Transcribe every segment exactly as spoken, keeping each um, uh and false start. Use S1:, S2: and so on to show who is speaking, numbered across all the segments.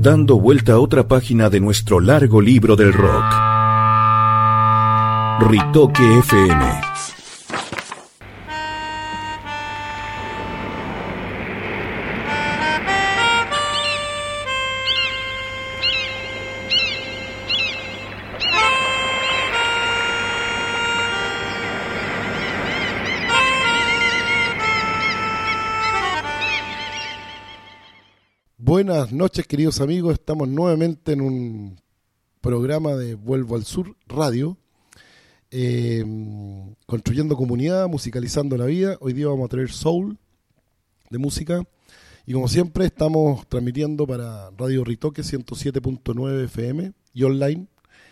S1: dando vuelta a otra página de nuestro largo libro del rock. Ritoque F M.
S2: Buenas noches, queridos amigos. Estamos nuevamente en un programa de Vuelvo al Sur Radio, eh, construyendo comunidad, musicalizando la vida. Hoy día vamos a traer soul de música y, como siempre, estamos transmitiendo para Radio Ritoque ciento siete punto nueve F M y online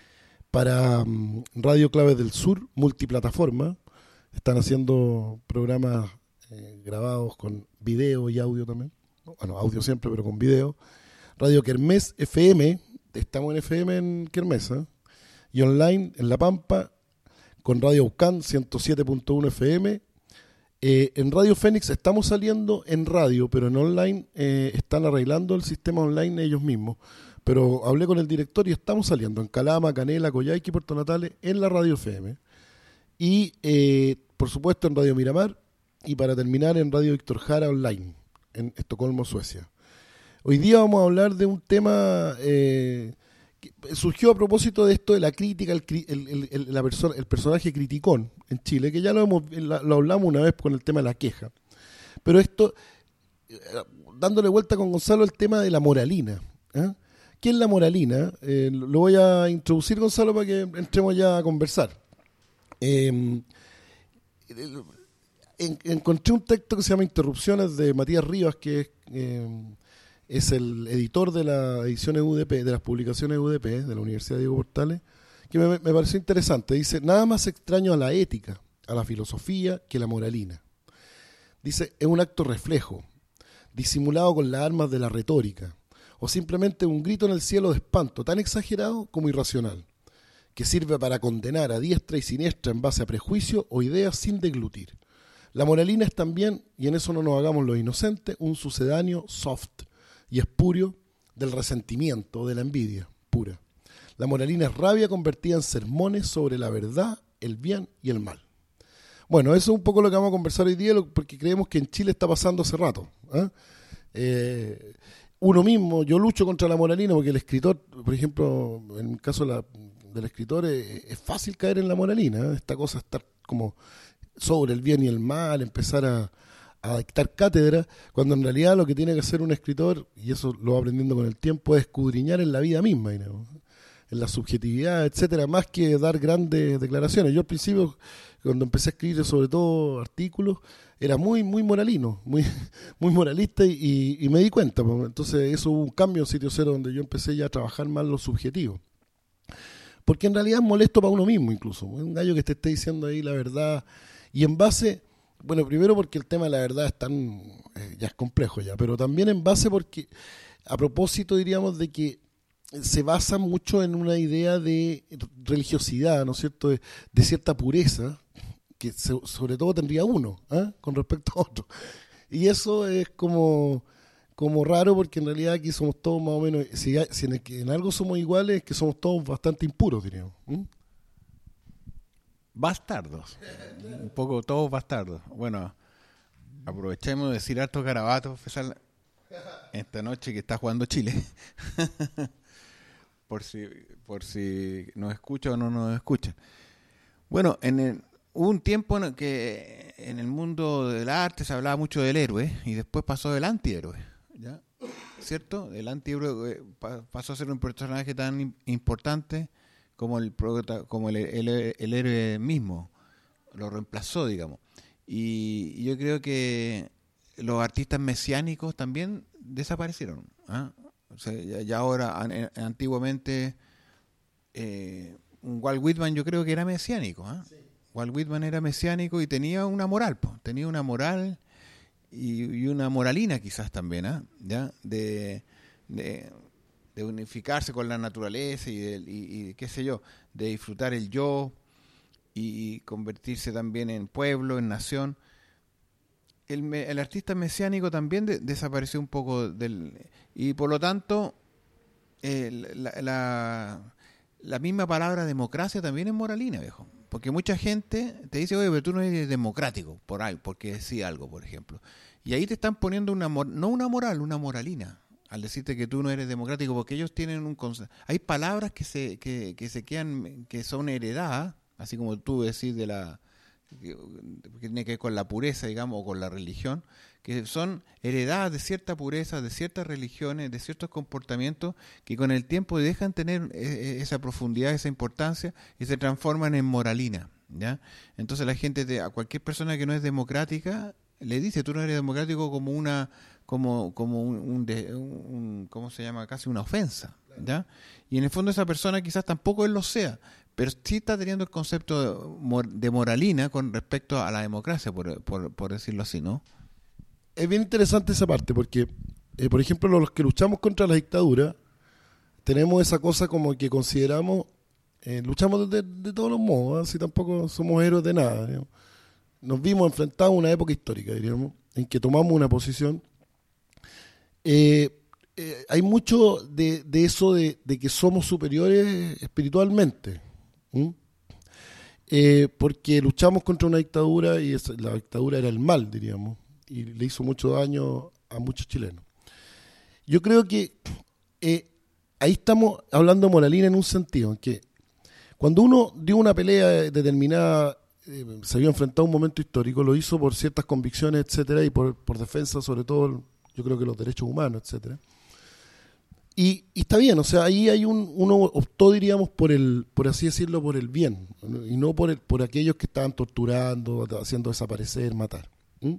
S2: para um, Radio Claves del Sur, multiplataforma. Están haciendo programas eh, grabados con video y audio también. Bueno, audio siempre, pero con video. Radio Kermés F M, estamos en F M en Kermés, ¿eh? Y online en La Pampa, con Radio Ucán ciento siete punto uno F M. Eh, en Radio Fénix estamos saliendo en radio, pero en online eh, están arreglando el sistema online ellos mismos. Pero hablé con el director y estamos saliendo en Calama, Canela, Coyhaique y Puerto Natales en la Radio F M. Y, eh, por supuesto, en Radio Miramar. Y para terminar, en Radio Víctor Jara online, en Estocolmo, Suecia. Hoy día vamos a hablar de un tema eh, que surgió a propósito de esto de la crítica, el, el, el, la persona, el personaje criticón en Chile, que ya lo, hemos, lo hablamos una vez con el tema de la queja. Pero esto, eh, dándole vuelta con Gonzalo, el tema de la moralina. ¿eh? ¿Qué es la moralina? Eh, lo voy a introducir, Gonzalo, para que entremos ya a conversar. Eh, el, Encontré un texto que se llama Interrupciones de Matías Rivas, que eh, es el editor de la edición U D P, de las publicaciones U D P de la Universidad Diego Portales, que me, me pareció interesante. Dice: nada más extraño a la ética, a la filosofía, que la moralina. Dice: es un acto reflejo, disimulado con las armas de la retórica, o simplemente un grito en el cielo de espanto, tan exagerado como irracional, que sirve para condenar a diestra y siniestra en base a prejuicios o ideas sin deglutir. La moralina es también, y en eso no nos hagamos los inocentes, un sucedáneo soft y espurio del resentimiento, de la envidia pura. La moralina es rabia convertida en sermones sobre la verdad, el bien y el mal. Bueno, eso es un poco lo que vamos a conversar hoy día, porque creemos que en Chile está pasando hace rato. ¿eh? Eh, uno mismo, yo lucho contra la moralina porque el escritor, por ejemplo, en el caso de la, del escritor, es, es fácil caer en la moralina. ¿eh? Esta cosa estar como sobre el bien y el mal, empezar a, a dictar cátedra, cuando en realidad lo que tiene que hacer un escritor, y eso lo va aprendiendo con el tiempo, es escudriñar en la vida misma, ¿no? En la subjetividad, etcétera, más que dar grandes declaraciones. Yo al principio, cuando empecé a escribir sobre todo artículos, era muy muy moralino, muy muy moralista y, y, y me di cuenta. Pues, entonces eso hubo un cambio en Sitio Cero, donde yo empecé ya a trabajar más lo subjetivo. Porque en realidad es molesto para uno mismo incluso. Un gallo que te esté diciendo ahí la verdad. Y en base, bueno, primero porque el tema de la verdad es tan, eh, ya es complejo ya, pero también en base porque, a propósito diríamos de que se basa mucho en una idea de religiosidad, ¿no es cierto?, de, de cierta pureza, que se, sobre todo tendría uno, ¿eh? con respecto a otro. Y eso es como, como raro, porque en realidad aquí somos todos más o menos, si, hay, si en, en algo somos iguales, es que somos todos bastante impuros, diríamos. ¿eh?
S3: Bastardos, un poco todos bastardos. Bueno, aprovechemos de decir hartos garabatos esta noche que está jugando Chile, por si por si nos escucha o no nos escucha. Bueno, en el, hubo un tiempo en el que en el mundo del arte se hablaba mucho del héroe y después pasó del antihéroe, ¿ya? ¿Cierto? El antihéroe pasó a ser un personaje tan importante como el como el, el, el héroe mismo, lo reemplazó, digamos. Y, y yo creo que los artistas mesiánicos también desaparecieron. ¿eh? O sea, ya, ya ahora, an, antiguamente, eh, un Walt Whitman yo creo que era mesiánico. ¿eh? Sí. Walt Whitman era mesiánico y tenía una moral, po, tenía una moral y, y una moralina quizás también, ¿eh? ¿ya? De... de de unificarse con la naturaleza y, de, y, y qué sé yo, de disfrutar el yo y, y convertirse también en pueblo, en nación. El, el artista mesiánico también de, desapareció un poco del, y por lo tanto eh, la, la, la misma palabra democracia también es moralina, viejo. Porque mucha gente te dice, oye, pero tú no eres democrático, por algo, porque decía algo, por ejemplo. Y ahí te están poniendo una, no una moral, una moralina, al decirte que tú no eres democrático, porque ellos tienen un concepto. Hay palabras que se, que, que se quedan, que son heredadas, así como tú decís de la, que, que tiene que ver con la pureza, digamos, o con la religión, que son heredadas de cierta pureza, de ciertas religiones, de ciertos comportamientos que con el tiempo dejan tener esa profundidad, esa importancia y se transforman en moralina, ¿ya? Entonces la gente, te, a cualquier persona que no es democrática, le dice, tú no eres democrático como una, como, como un, un, de, un ¿cómo se llama? Casi una ofensa, ¿ya? Y en el fondo esa persona quizás tampoco él lo sea, pero sí está teniendo el concepto de moralina con respecto a la democracia, por, por, por decirlo así, ¿no?
S2: Es bien interesante esa parte, porque, eh, por ejemplo, los que luchamos contra la dictadura, tenemos esa cosa como que consideramos, eh, luchamos de, de todos los modos, ¿eh? Si tampoco somos héroes de nada, digamos. Nos vimos enfrentados a una época histórica, diríamos, en que tomamos una posición. Eh, eh, hay mucho de, de eso de, de que somos superiores espiritualmente, ¿Mm? eh, porque luchamos contra una dictadura y esa, la dictadura era el mal, diríamos, y le hizo mucho daño a muchos chilenos. Yo creo que eh, ahí estamos hablando de moralina en un sentido, en que cuando uno dio una pelea determinada, eh, se había enfrentado a un momento histórico, lo hizo por ciertas convicciones, etcétera, y por, por defensa, sobre todo, yo creo que los derechos humanos, etcétera. Y, y está bien, o sea, ahí hay un, uno optó, diríamos, por el, por así decirlo, por el bien, y no por el, por aquellos que estaban torturando, haciendo desaparecer, matar. ¿Mm?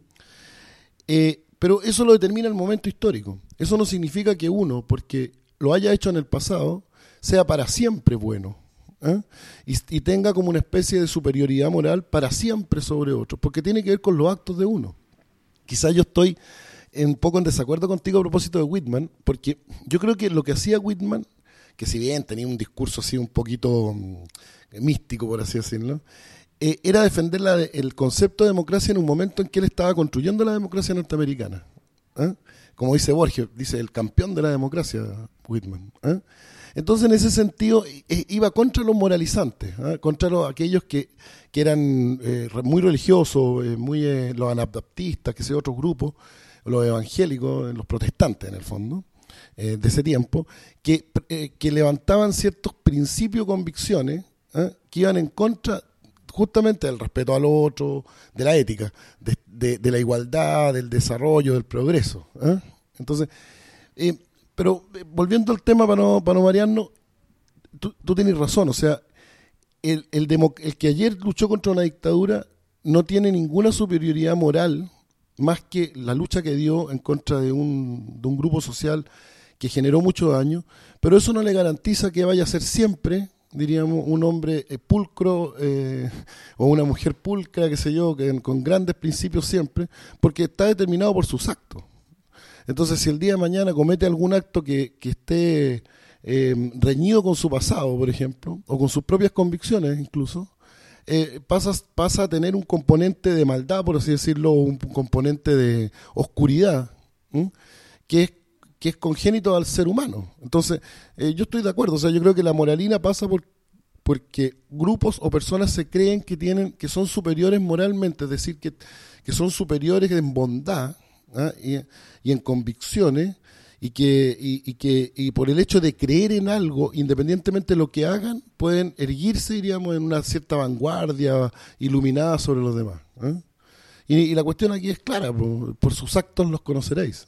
S2: Eh, pero eso lo determina el momento histórico. Eso no significa que uno, porque lo haya hecho en el pasado, sea para siempre bueno, ¿eh? y, y tenga como una especie de superioridad moral para siempre sobre otros, porque tiene que ver con los actos de uno. Quizás yo estoy un poco en desacuerdo contigo a propósito de Whitman, porque yo creo que lo que hacía Whitman, que si bien tenía un discurso así un poquito um, místico, por así decirlo, Eh, era defender la, el concepto de democracia en un momento en que él estaba construyendo la democracia norteamericana. ¿eh? Como dice Borges, dice el campeón de la democracia, Whitman. ¿eh? Entonces, en ese sentido, eh, iba contra los moralizantes, ¿eh? contra los, aquellos que, que eran eh, muy religiosos, eh, muy eh, los anabaptistas, que sé, otros grupos, los evangélicos, los protestantes en el fondo, eh, de ese tiempo, que, eh, que levantaban ciertos principios, convicciones, ¿eh? que iban en contra justamente del respeto al otro, de la ética, de, de, de la igualdad, del desarrollo, del progreso. ¿eh? Entonces, eh, pero eh, volviendo al tema para no, para no marearnos, tú, tú tienes razón, o sea, el, el, demo, el que ayer luchó contra una dictadura no tiene ninguna superioridad moral más que la lucha que dio en contra de un, de un grupo social que generó mucho daño, pero eso no le garantiza que vaya a ser siempre, diríamos, un hombre eh, pulcro eh, o una mujer pulcra, qué sé yo, que, con grandes principios siempre, porque está determinado por sus actos. Entonces, si el día de mañana comete algún acto que, que esté eh, reñido con su pasado, por ejemplo, o con sus propias convicciones incluso, eh, pasa, pasa a tener un componente de maldad, por así decirlo, un componente de oscuridad, ¿sí? que es que es congénito al ser humano. Entonces, eh, yo estoy de acuerdo, o sea, yo creo que la moralina pasa por porque grupos o personas se creen que tienen que son superiores moralmente, es decir, que, que son superiores en bondad, ¿ah? y, y en convicciones, y que, y, y que y por el hecho de creer en algo, independientemente de lo que hagan, pueden erguirse, diríamos, en una cierta vanguardia iluminada sobre los demás. ¿eh? Y, y la cuestión aquí es clara, por, por sus actos los conoceréis.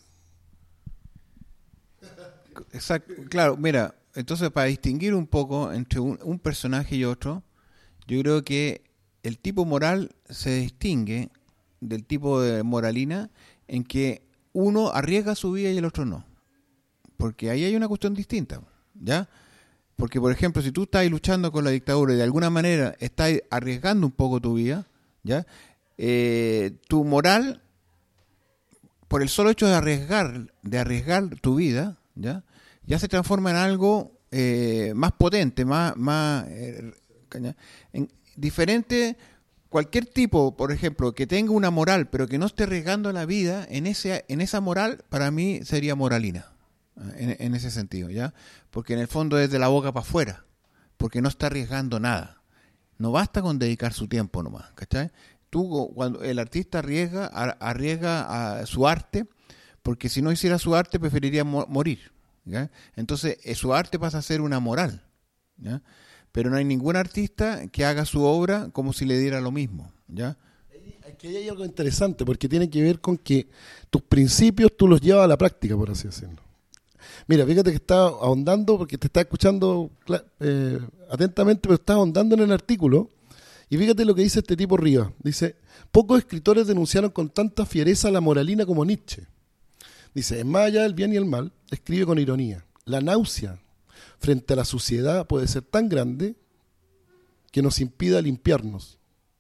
S3: Exacto, claro, mira, entonces para distinguir un poco entre un, un personaje y otro, yo creo que el tipo moral se distingue del tipo de moralina en que uno arriesga su vida y el otro no. Porque ahí hay una cuestión distinta, ¿ya? Porque, por ejemplo, si tú estás luchando con la dictadura y de alguna manera estás arriesgando un poco tu vida, ¿ya? Eh, tu moral, por el solo hecho de arriesgar, de arriesgar tu vida, ¿ya? ya se transforma en algo eh, más potente, más, más eh, en, diferente. Cualquier tipo, por ejemplo, que tenga una moral, pero que no esté arriesgando la vida, en ese en esa moral, para mí sería moralina. en, en ese sentido, ¿ya? Porque en el fondo es de la boca para afuera, porque no está arriesgando nada. No basta con dedicar su tiempo nomás, ¿cachai? Tú, cuando el artista arriesga, arriesga a su arte, porque si no hiciera su arte preferiría mo- morir, ¿ya? Entonces eh, su arte pasa a ser una moral, ¿ya? Pero no hay ningún artista que haga su obra como si le diera lo mismo, ¿ya?
S2: Aquí hay algo interesante, porque tiene que ver con que tus principios tú los llevas a la práctica, por así decirlo. Mira, fíjate que está ahondando, porque te está escuchando eh, atentamente, pero estás ahondando en el artículo. Y fíjate lo que dice este tipo arriba. Dice, pocos escritores denunciaron con tanta fiereza la moralina como Nietzsche. Dice, en más allá del bien y el mal, escribe con ironía. La náusea frente a la suciedad puede ser tan grande que nos impida limpiarnos,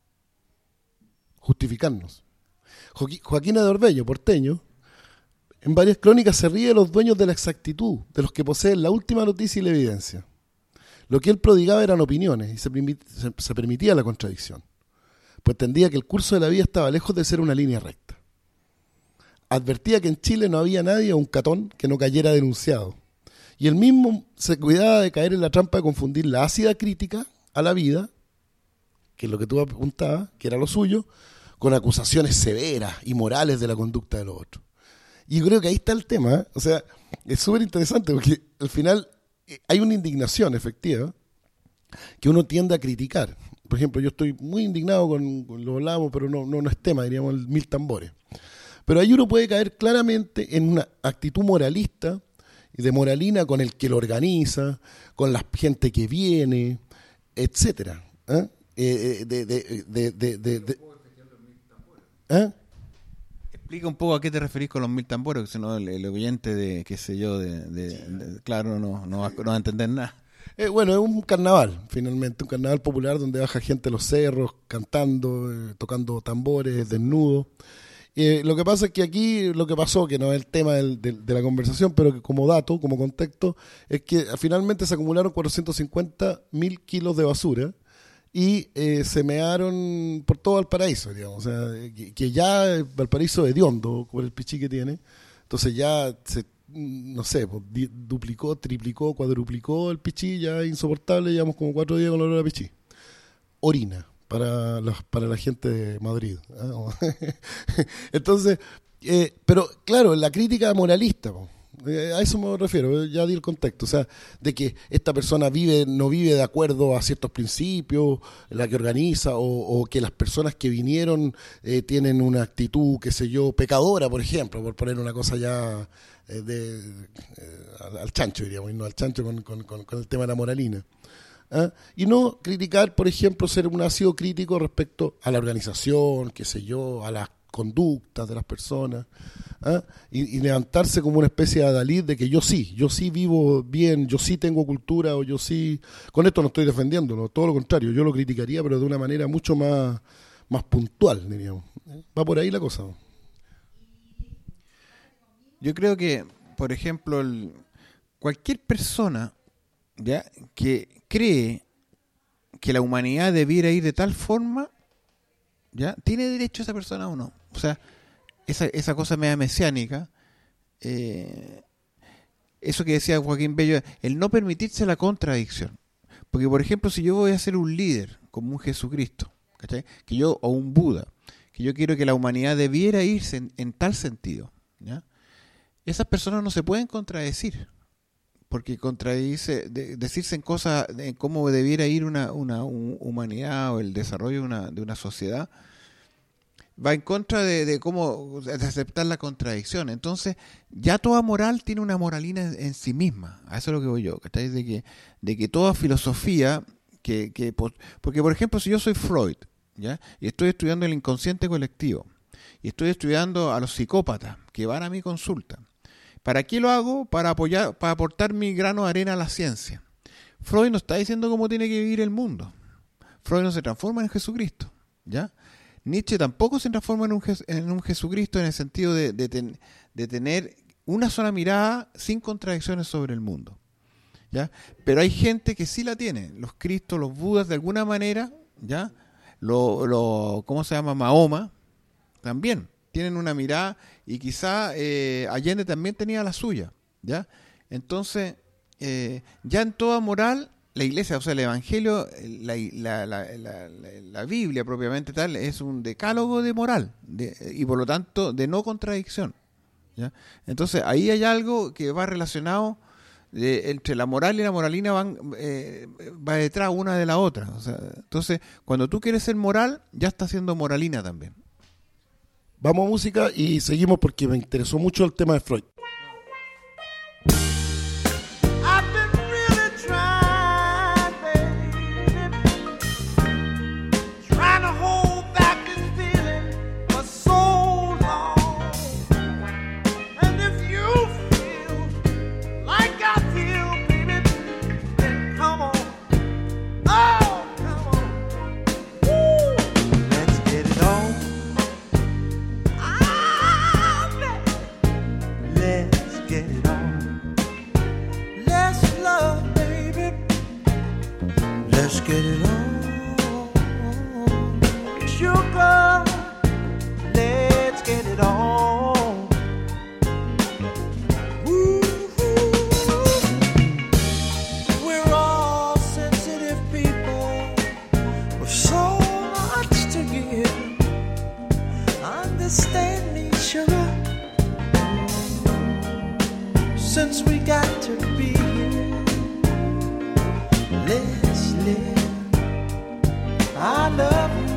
S2: justificarnos. Jo- Joaquina de Orbello, porteño, en varias crónicas se ríe de los dueños de la exactitud, de los que poseen la última noticia y la evidencia. Lo que él prodigaba eran opiniones y se, permit- se, se permitía la contradicción, pues entendía que el curso de la vida estaba lejos de ser una línea recta. Advertía que en Chile no había nadie o un catón que no cayera denunciado, y él mismo se cuidaba de caer en la trampa de confundir la ácida crítica a la vida, que es lo que tú apuntabas, que era lo suyo, con acusaciones severas y morales de la conducta de los otros. Y yo creo que ahí está el tema, ¿eh? O sea, es súper interesante porque al final hay una indignación efectiva que uno tiende a criticar. Por ejemplo, yo estoy muy indignado con, con lo hablamos, pero no, no, no es tema, diríamos, el mil tambores. Pero ahí uno puede caer claramente en una actitud moralista y de moralina con el que lo organiza, con la gente que viene, etcétera. ¿Eh? Eh, de, de, de, de, de, de, ¿eh?
S3: Explica un poco a qué te referís con los mil tambores, si no el, el oyente de, qué sé yo, de, de, de claro, no, no, va, no va a entender nada.
S2: Eh, bueno, es un carnaval, finalmente, un carnaval popular donde baja gente a los cerros, cantando, eh, tocando tambores, desnudos. Eh, lo que pasa es que aquí, lo que pasó, que no es el tema del, del, de la conversación, pero que como dato, como contexto, es que finalmente se acumularon cuatrocientos cincuenta mil kilos de basura y eh, se mearon por todo Valparaíso, digamos. O sea, que, que ya Valparaíso es hediondo por el pichí que tiene, entonces ya se, no sé, pues, duplicó, triplicó, cuadruplicó el pichí, ya es insoportable, llevamos como cuatro días con el olor a pichí. Orina para los, para la gente de Madrid, ¿eh? Entonces, eh, pero claro, la crítica moralista, eh, a eso me refiero, ya di el contexto, o sea, de que esta persona vive, no vive de acuerdo a ciertos principios, la que organiza, o, o que las personas que vinieron eh, tienen una actitud, qué sé yo, pecadora, por ejemplo, por poner una cosa ya eh, de, eh, al, al chancho, diríamos, y no al chancho con, con, con, con el tema de la moralina. ¿Ah? Y no criticar, por ejemplo, ser un ácido crítico respecto a la organización, qué sé yo, a las conductas de las personas, ¿ah? y, y levantarse como una especie de adalid de que yo sí, yo sí vivo bien, yo sí tengo cultura, o yo sí... Con esto no estoy defendiéndolo, todo lo contrario, yo lo criticaría, pero de una manera mucho más, más puntual, diríamos. Va por ahí la cosa.
S3: Yo creo que, por ejemplo, el, cualquier persona, ¿ya?, que cree que la humanidad debiera ir de tal forma, ¿ya?, ¿tiene derecho esa persona o no? O sea, esa, esa cosa media mesiánica, eh, eso que decía Joaquín Bello, el no permitirse la contradicción. Porque, por ejemplo, si yo voy a ser un líder, como un Jesucristo, ¿cachai?, que yo, o un Buda, que yo quiero que la humanidad debiera irse en, en tal sentido, ¿ya?, esas personas no se pueden contradecir. Porque contradice, de, decirse en cosas de cómo debiera ir una, una un, humanidad o el desarrollo de una, de una sociedad, va en contra de, de cómo de aceptar la contradicción. Entonces, ya toda moral tiene una moralina en, en sí misma. A eso es lo que voy yo, ¿cachai? De que, de que toda filosofía, que, que porque por ejemplo, si yo soy Freud, ¿ya?, y estoy estudiando el inconsciente colectivo, y estoy estudiando a los psicópatas que van a mi consulta, ¿para qué lo hago? Para apoyar, para aportar mi grano de arena a la ciencia. Freud no está diciendo cómo tiene que vivir el mundo. Freud no se transforma en Jesucristo, ¿ya? Nietzsche tampoco se transforma en un, en un Jesucristo en el sentido de, de, ten, de tener una sola mirada sin contradicciones sobre el mundo, ¿ya? Pero hay gente que sí la tiene. Los Cristos, los Budas, de alguna manera, ¿ya? Lo, lo, ¿cómo se llama? Mahoma, también tienen una mirada, y quizá eh, Allende también tenía la suya, ¿ya? Entonces, eh, ya en toda moral, la iglesia, o sea, el evangelio, la, la, la, la, la, la Biblia propiamente tal, es un decálogo de moral de, y por lo tanto de no contradicción. ¿Ya? Entonces, ahí hay algo que va relacionado de, entre la moral y la moralina, van eh, va detrás una de la otra. O sea, entonces, cuando tú quieres ser moral, ya estás siendo moralina también.
S2: Vamos a música y seguimos porque me interesó mucho el tema de Freud.
S4: Get it on, sugar, let's get it on. Ooh, we're all sensitive people with so much to give. Understand me, sugar, since we got to be here, let's live. I love you.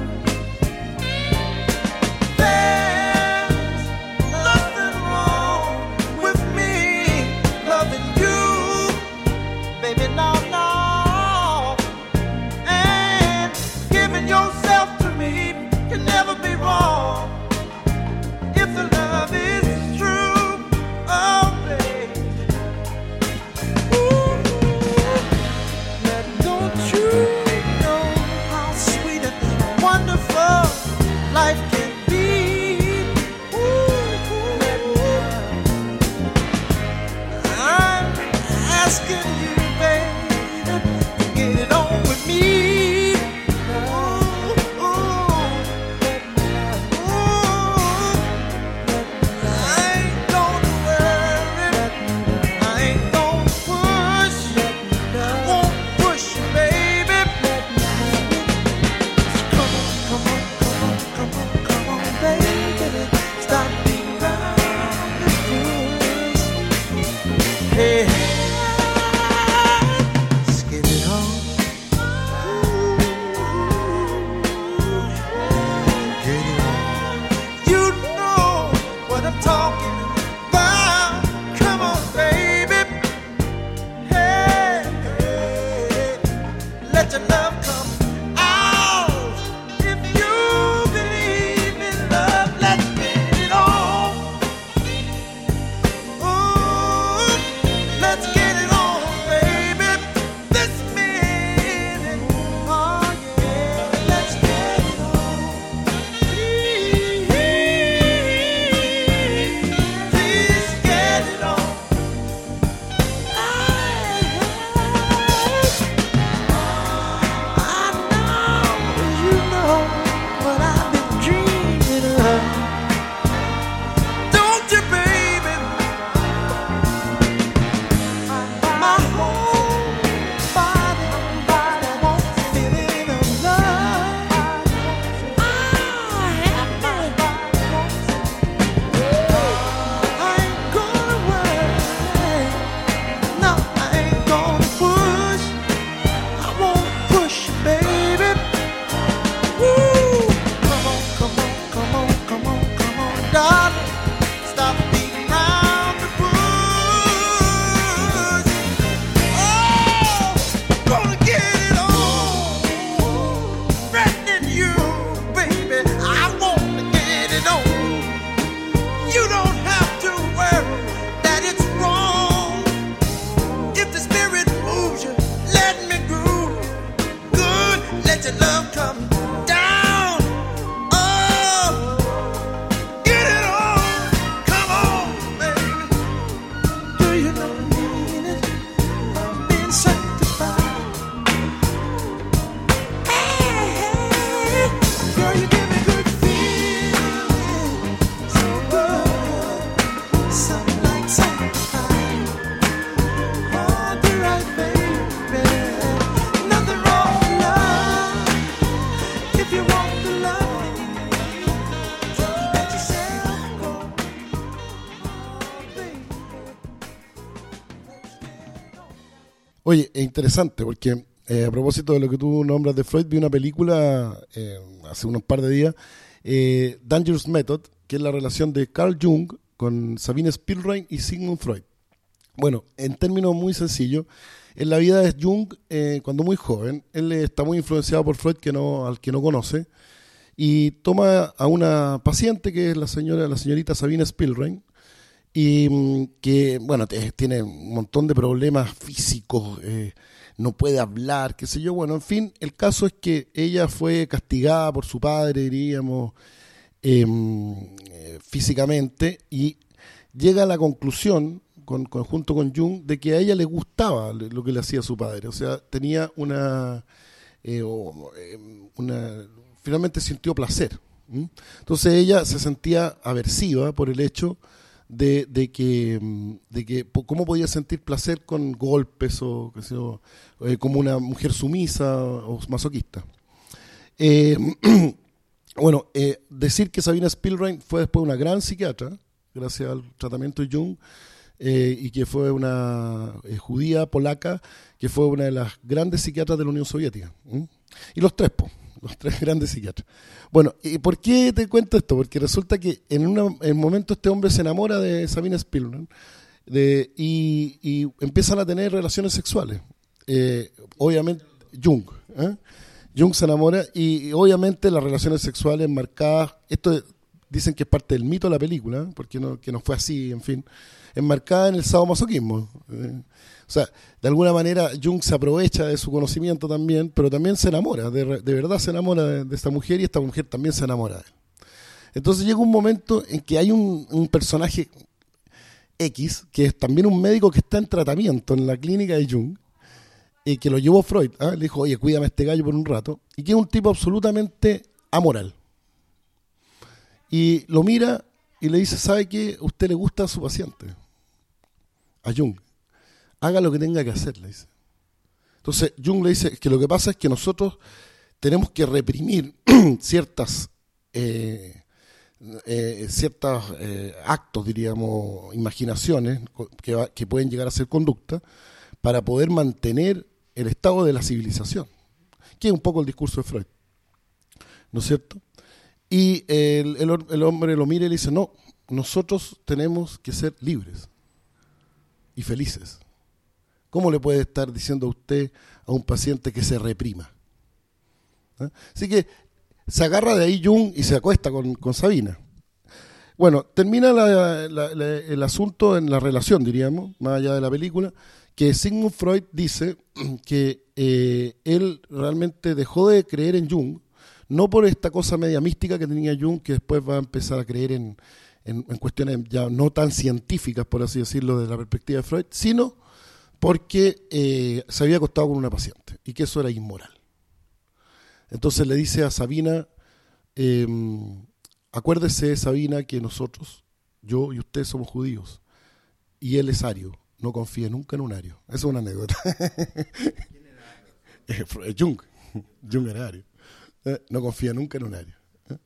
S4: There's nothing wrong with me loving you, baby, no, no. And giving yourself to me can never be wrong if the love is true. Oh, baby. Ooh, don't you? Life can be. Ooh, ooh. I'm asking you, baby, to get it on with me. Ooh, ooh. Ooh. I ain't gonna worry. I ain't gonna push. I won't push you, baby. Come on, come on. Come on, come on, baby, stop being around the fools. Hey, let's get it on. Get it on. You know what I'm talking about. Come on, baby. Hey, hey, let your love come. Let's
S2: Oye, es interesante porque eh, a propósito de lo que tú nombras de Freud, vi una película eh, hace unos par de días, eh, Dangerous Method, que es la relación de Carl Jung con Sabine Spielrein y Sigmund Freud. Bueno, en términos muy sencillos, en la vida de Jung, eh, cuando muy joven, él está muy influenciado por Freud, que no, al que no conoce, y toma a una paciente que es la señora, la señorita Sabine Spielrein, y mm, que, bueno, te- tiene un montón de problemas físicos, eh, no puede hablar, qué sé yo. Bueno, en fin, el caso es que ella fue castigada por su padre, diríamos, eh, eh, físicamente, y llega a la conclusión, con, con- junto con Jung, de que a ella le gustaba le- lo que le hacía su padre. O sea, tenía una... eh, o, eh, una finalmente sintió placer. ¿m? Entonces ella se sentía aversiva por el hecho de, de que, mm, de que po- cómo podía sentir placer con golpes o qué sé yo, eh, como una mujer sumisa o masoquista. Eh, bueno, eh, decir que Sabina Spielrein fue después una gran psiquiatra, gracias al tratamiento de Jung, eh, y que fue una eh, judía polaca, que fue una de las grandes psiquiatras de la Unión Soviética. ¿m? Y los tres, po, los tres grandes psiquiatras. Bueno, ¿y por qué te cuento esto? Porque resulta que en, una, en un momento este hombre se enamora de Sabina Spielrein de, y, y empiezan a tener relaciones sexuales. Eh, obviamente, Jung. ¿eh? Jung se enamora y, y obviamente las relaciones sexuales marcadas, esto dicen que es parte del mito de la película, ¿eh? porque no, que no fue así, en fin, enmarcada en el sadomasoquismo. ¿eh? O sea, de alguna manera Jung se aprovecha de su conocimiento también, pero también se enamora, de, de verdad se enamora de, de esta mujer y esta mujer también se enamora de él. Entonces llega un momento en que hay un, un personaje X, que es también un médico que está en tratamiento en la clínica de Jung, eh, que lo llevó Freud, ¿ah? Le dijo, oye, cuídame a este gallo por un rato, y que es un tipo absolutamente amoral. Y lo mira y le dice, ¿sabe qué? Usted le gusta a su paciente, a Jung. Haga lo que tenga que hacer, le dice. Entonces Jung le dice que lo que pasa es que nosotros tenemos que reprimir ciertas eh, eh, ciertos eh, actos, diríamos, imaginaciones que, va- que pueden llegar a ser conducta para poder mantener el estado de la civilización, que es un poco el discurso de Freud, ¿no es cierto? Y el, el, el hombre lo mira y le dice, no, nosotros tenemos que ser libres y felices. ¿Cómo le puede estar diciendo a usted a un paciente que se reprima? ¿Eh? Así que se agarra de ahí Jung y se acuesta con, con Sabina. Bueno, termina la- la- la- el asunto en la relación, diríamos, más allá de la película, que Sigmund Freud dice que eh, él realmente dejó de creer en Jung, no por esta cosa media mística que tenía Jung, que después va a empezar a creer en, en, en cuestiones ya no tan científicas, por así decirlo, de la perspectiva de Freud, sino porque eh, se había acostado con una paciente y que eso era inmoral. Entonces le dice a Sabina, eh, acuérdese, Sabina, que nosotros, yo y usted somos judíos y él es ario, no confíe nunca en un ario. Esa es una anécdota. Eh, Freud- Jung, Jung era ario. Eh, no confía nunca en un ario. ¿eh?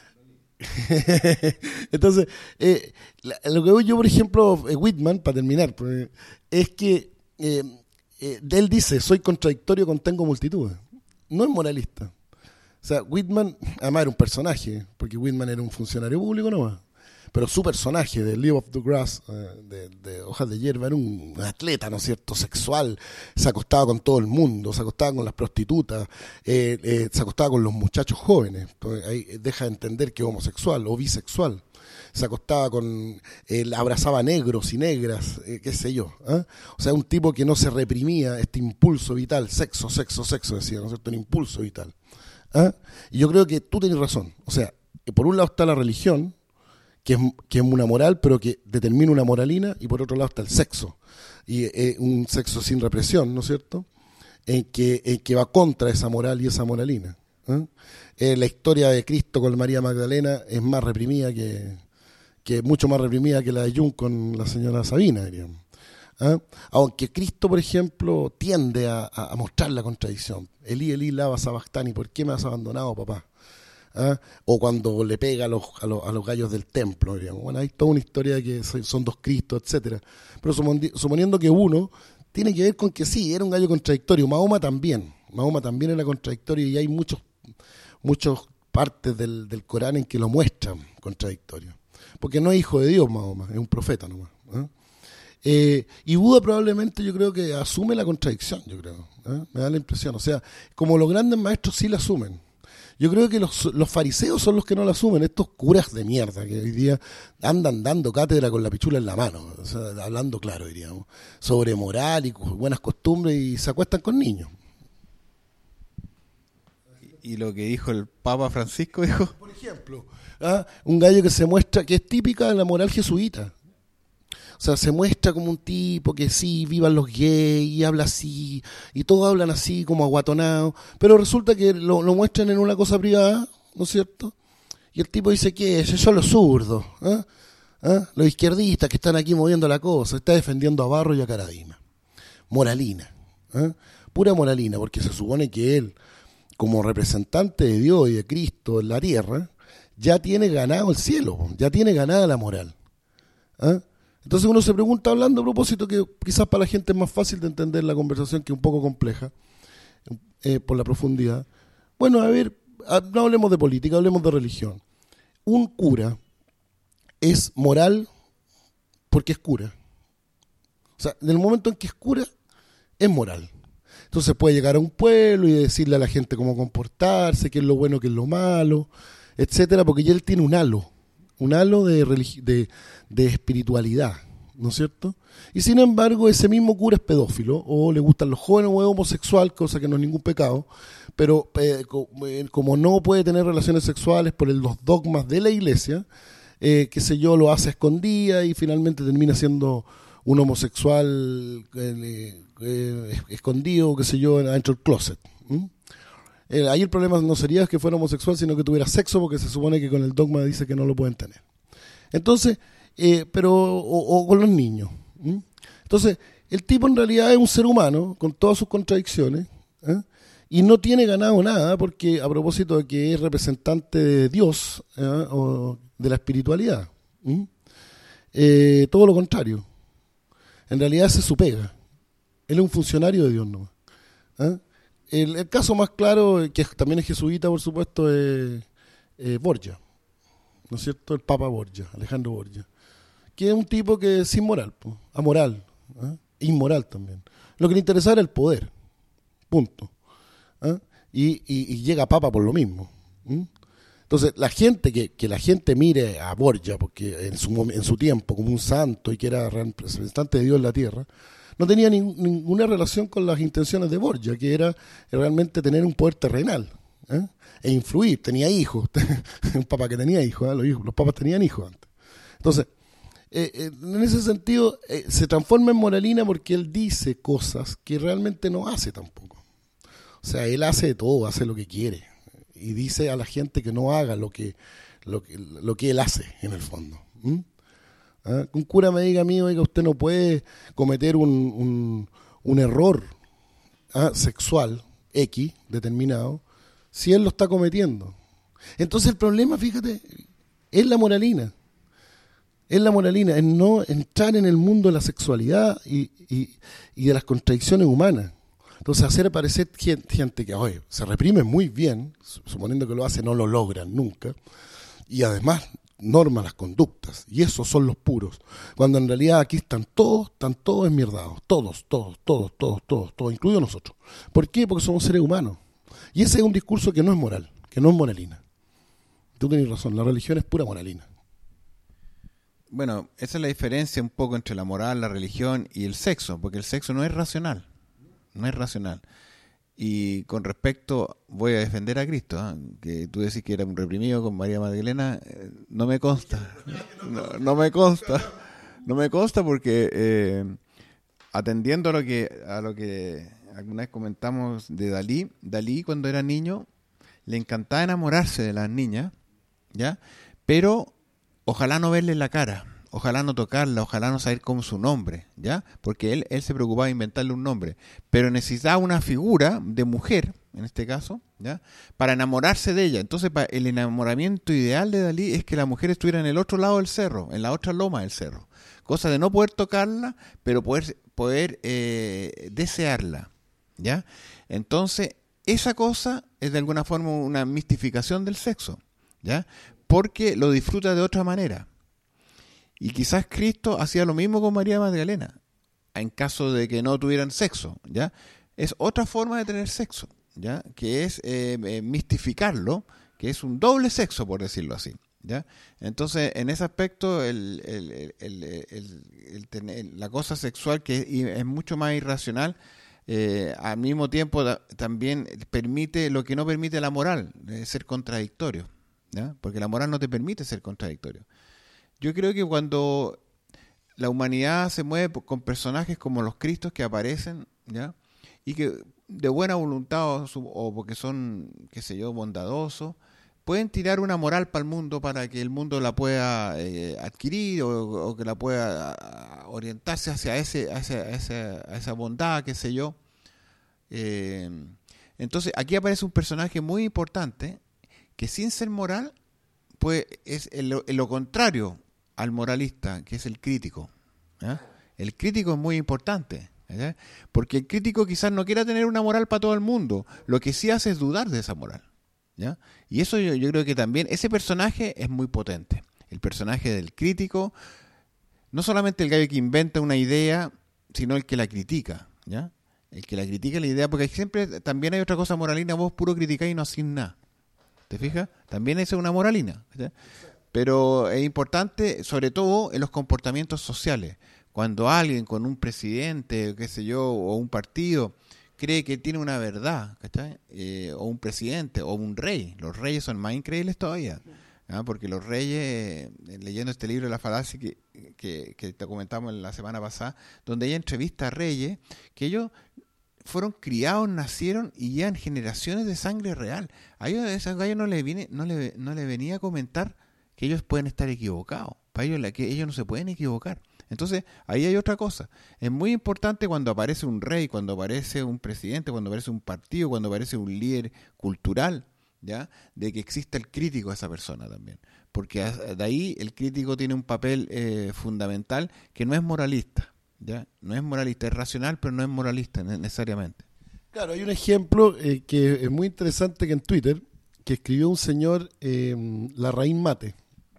S2: Entonces, eh, la- lo que veo yo, por ejemplo, eh, Whitman, para terminar, pues, es que eh, eh, él dice, soy contradictorio, contengo multitudes. No es moralista. O sea, Whitman, además era un personaje, porque Whitman era un funcionario público nomás. Pero su personaje de Leaf of the Grass, eh, de, de Hojas de Hierba, era un atleta, ¿no es cierto?, sexual, se acostaba con todo el mundo, se acostaba con las prostitutas, eh, eh, se acostaba con los muchachos jóvenes, entonces, ahí deja de entender que es homosexual o bisexual, se acostaba con, eh, abrazaba negros y negras, eh, qué sé yo, ¿eh? O sea, un tipo que no se reprimía este impulso vital, sexo, sexo, sexo, decía, ¿no es cierto?, un impulso vital. ¿eh? Y yo creo que tú tienes razón, o sea, por un lado está la religión, que es, que es una moral, pero que determina una moralina, y por otro lado está el sexo, y eh, un sexo sin represión, ¿no es cierto?, en que, en que va contra esa moral y esa moralina. ¿eh? Eh, la historia de Cristo con María Magdalena es más reprimida que, que mucho más reprimida que la de Jung con la señora Sabina, diríamos. ¿eh? Aunque Cristo, por ejemplo, tiende a, a, a mostrar la contradicción. Elí, Elí, lava sabactani, ¿por qué me has abandonado, papá? ¿Ah? O cuando le pega a los, a los, a los gallos del templo, diríamos. Bueno, hay toda una historia de que son dos Cristos, etcétera. Pero suponiendo que uno tiene que ver con que sí, era un gallo contradictorio. Mahoma también. Mahoma también era contradictorio y hay muchos, muchos partes del, del Corán en que lo muestran contradictorio. Porque no es hijo de Dios Mahoma, es un profeta nomás. ¿eh? Eh, y Buda probablemente yo creo que asume la contradicción, yo creo. ¿eh? Me da la impresión. O sea, como los grandes maestros sí la asumen. Yo creo que los, los fariseos son los que no la asumen, estos curas de mierda que hoy día andan dando cátedra con la pichula en la mano, o sea, hablando claro, diríamos, sobre moral y buenas costumbres y se acuestan con niños.
S3: Y lo que dijo el Papa Francisco, dijo...
S2: Por ejemplo, ¿ah? un gallo que se muestra, que es típica de la moral jesuita. O sea, se muestra como un tipo que sí, vivan los gays, y habla así, y todos hablan así como aguatonados, pero resulta que lo, lo muestran en una cosa privada, ¿no es cierto? Y el tipo dice, ¿qué es? Esos son los zurdos, ¿eh? ¿Eh? Los izquierdistas que están aquí moviendo la cosa, está defendiendo a Barro y a Caradima. Moralina, ¿eh? Pura moralina, porque se supone que él, como representante de Dios y de Cristo en la tierra, ya tiene ganado el cielo, ya tiene ganada la moral. ¿Eh? Entonces uno se pregunta, hablando a propósito, que quizás para la gente es más fácil de entender la conversación, que es un poco compleja, eh, por la profundidad. Bueno, a ver, no hablemos de política, hablemos de religión. Un cura es moral porque es cura. O sea, en el momento en que es cura, es moral. Entonces puede llegar a un pueblo y decirle a la gente cómo comportarse, qué es lo bueno, qué es lo malo, etcétera, porque ya él tiene un halo, un halo de, religi- de, de espiritualidad, ¿no es cierto? Y sin embargo, ese mismo cura es pedófilo, o le gustan los jóvenes, o es homosexual, cosa que no es ningún pecado, pero eh, como no puede tener relaciones sexuales por el, los dogmas de la iglesia, eh, qué sé yo, lo hace a escondida y finalmente termina siendo un homosexual eh, eh, escondido, qué sé yo, dentro del closet. ¿Mm? Eh, ahí el problema no sería que fuera homosexual, sino que tuviera sexo, porque se supone que con el dogma dice que no lo pueden tener. Entonces, eh, pero o, o con los niños. ¿Mm? Entonces, el tipo en realidad es un ser humano, con todas sus contradicciones, ¿eh? y no tiene ganado nada, porque a propósito de que es representante de Dios, ¿eh? o de la espiritualidad. ¿Mm? Eh, todo lo contrario. En realidad ese es su pega. Él es un funcionario de Dios, ¿no? ¿Eh? El, el caso más claro, que también es jesuita, por supuesto, es eh, Borgia, ¿no es cierto? El Papa Borgia, Alejandro Borgia, que es un tipo que es inmoral, pues, amoral, ¿eh? inmoral también. Lo que le interesaba era el poder, punto. ¿Eh? Y, y, y llega Papa por lo mismo. ¿Mm? Entonces, la gente que, que la gente mire a Borgia, porque en su, en su tiempo, como un santo y que era representante de Dios en la tierra, no tenía ni, ninguna relación con las intenciones de Borgia, que era realmente tener un poder terrenal, ¿eh? e influir. Tenía hijos, un papa que tenía hijos, ¿eh? los hijos, los papas tenían hijos antes. Entonces, eh, eh, en ese sentido, eh, se transforma en moralina porque él dice cosas que realmente no hace tampoco. O sea, él hace de todo, hace lo que quiere, y dice a la gente que no haga lo que, lo que, lo que él hace, en el fondo. ¿Mm? ¿Ah? Un cura me diga a mí, oiga, usted no puede cometer un, un, un error ¿ah? sexual X determinado si él lo está cometiendo. Entonces el problema, fíjate, es la moralina. Es la moralina, es no entrar en el mundo de la sexualidad y, y, y de las contradicciones humanas. Entonces hacer aparecer gente, gente que oye, se reprime muy bien, suponiendo que lo hace, no lo logran nunca, y además norma las conductas, y esos son los puros, cuando en realidad aquí están todos, están todos enmierdados, todos, todos, todos, todos, todos, todos, incluidos nosotros. ¿Por qué? Porque somos seres humanos, y ese es un discurso que no es moral, que no es moralina. Tú tienes razón, la religión es pura moralina.
S3: Bueno, esa es la diferencia un poco entre la moral, la religión y el sexo, porque el sexo no es racional, no es racional. Y con respecto, voy a defender a Cristo, ¿eh? que tú decís que era un reprimido con María Magdalena, eh, no me consta, no, no me consta, no me consta porque eh, atendiendo a lo que a lo que alguna vez comentamos de Dalí, Dalí cuando era niño le encantaba enamorarse de las niñas, ¿ya? Pero ojalá no verle la cara, ojalá no tocarla, ojalá no saber cómo es su nombre, ¿ya? Porque él, él se preocupaba de inventarle un nombre, pero necesitaba una figura de mujer, en este caso, ¿ya? Para enamorarse de ella. Entonces, el enamoramiento ideal de Dalí es que la mujer estuviera en el otro lado del cerro, en la otra loma del cerro. Cosa de no poder tocarla, pero poder, poder eh, desearla, ¿ya? Entonces, esa cosa es de alguna forma una mistificación del sexo, ¿ya? Porque lo disfruta de otra manera. Y quizás Cristo hacía lo mismo con María Magdalena, en caso de que no tuvieran sexo, ¿ya? Es otra forma de tener sexo, ¿ya? Que es eh, eh, mistificarlo, que es un doble sexo, por decirlo así, ¿ya? Entonces, en ese aspecto, el, el, el, el, el, el tener, la cosa sexual, que es, es mucho más irracional, eh, al mismo tiempo da, también permite lo que no permite la moral, eh, ser contradictorio, ¿ya? Porque la moral no te permite ser contradictorio. Yo creo que cuando la humanidad se mueve con personajes como los Cristos que aparecen, ¿ya? Y que de buena voluntad o, o porque son, qué sé yo, bondadosos, pueden tirar una moral para el mundo para que el mundo la pueda eh, adquirir o, o que la pueda a, orientarse hacia ese, hacia, hacia, a esa bondad, qué sé yo. Eh, entonces, aquí aparece un personaje muy importante que sin ser moral, pues es el, el, lo contrario al moralista, que es el crítico, ¿ya? El crítico es muy importante, ¿ya? Porque el crítico quizás no quiera tener una moral para todo el mundo, lo que sí hace es dudar de esa moral, ¿ya? Y eso yo, yo creo que también, ese personaje es muy potente, el personaje del crítico, no solamente el gallo que inventa una idea, sino el que la critica, ¿ya? El que la critica la idea, porque siempre también hay otra cosa moralina, vos puro criticáis y no hacís nada, ¿te fijas? También esa es una moralina, ¿ya? Pero es importante, sobre todo en los comportamientos sociales. Cuando alguien con un presidente, qué sé yo, o un partido, cree que tiene una verdad, ¿cachai? Eh, o un presidente, o un rey. Los reyes son más increíbles todavía, ¿ah? Porque los reyes, eh, leyendo este libro de la falacia que, que, que te comentamos la semana pasada, donde ella entrevista a reyes, que ellos fueron criados, nacieron y llevan generaciones de sangre real. A ellos, a esos gallos no le, viene, no, le, no le venía a comentar que ellos pueden estar equivocados. Para ellos, la, que ellos no se pueden equivocar. Entonces, ahí hay otra cosa. Es muy importante cuando aparece un rey, cuando aparece un presidente, cuando aparece un partido, cuando aparece un líder cultural, ¿ya? De que exista el crítico a esa persona también. Porque de ahí el crítico tiene un papel eh, fundamental que no es moralista, ¿ya? No es moralista, es racional, pero no es moralista necesariamente.
S2: Claro, hay un ejemplo eh, que es muy interesante que en Twitter, que escribió un señor, eh, Larraín Mate,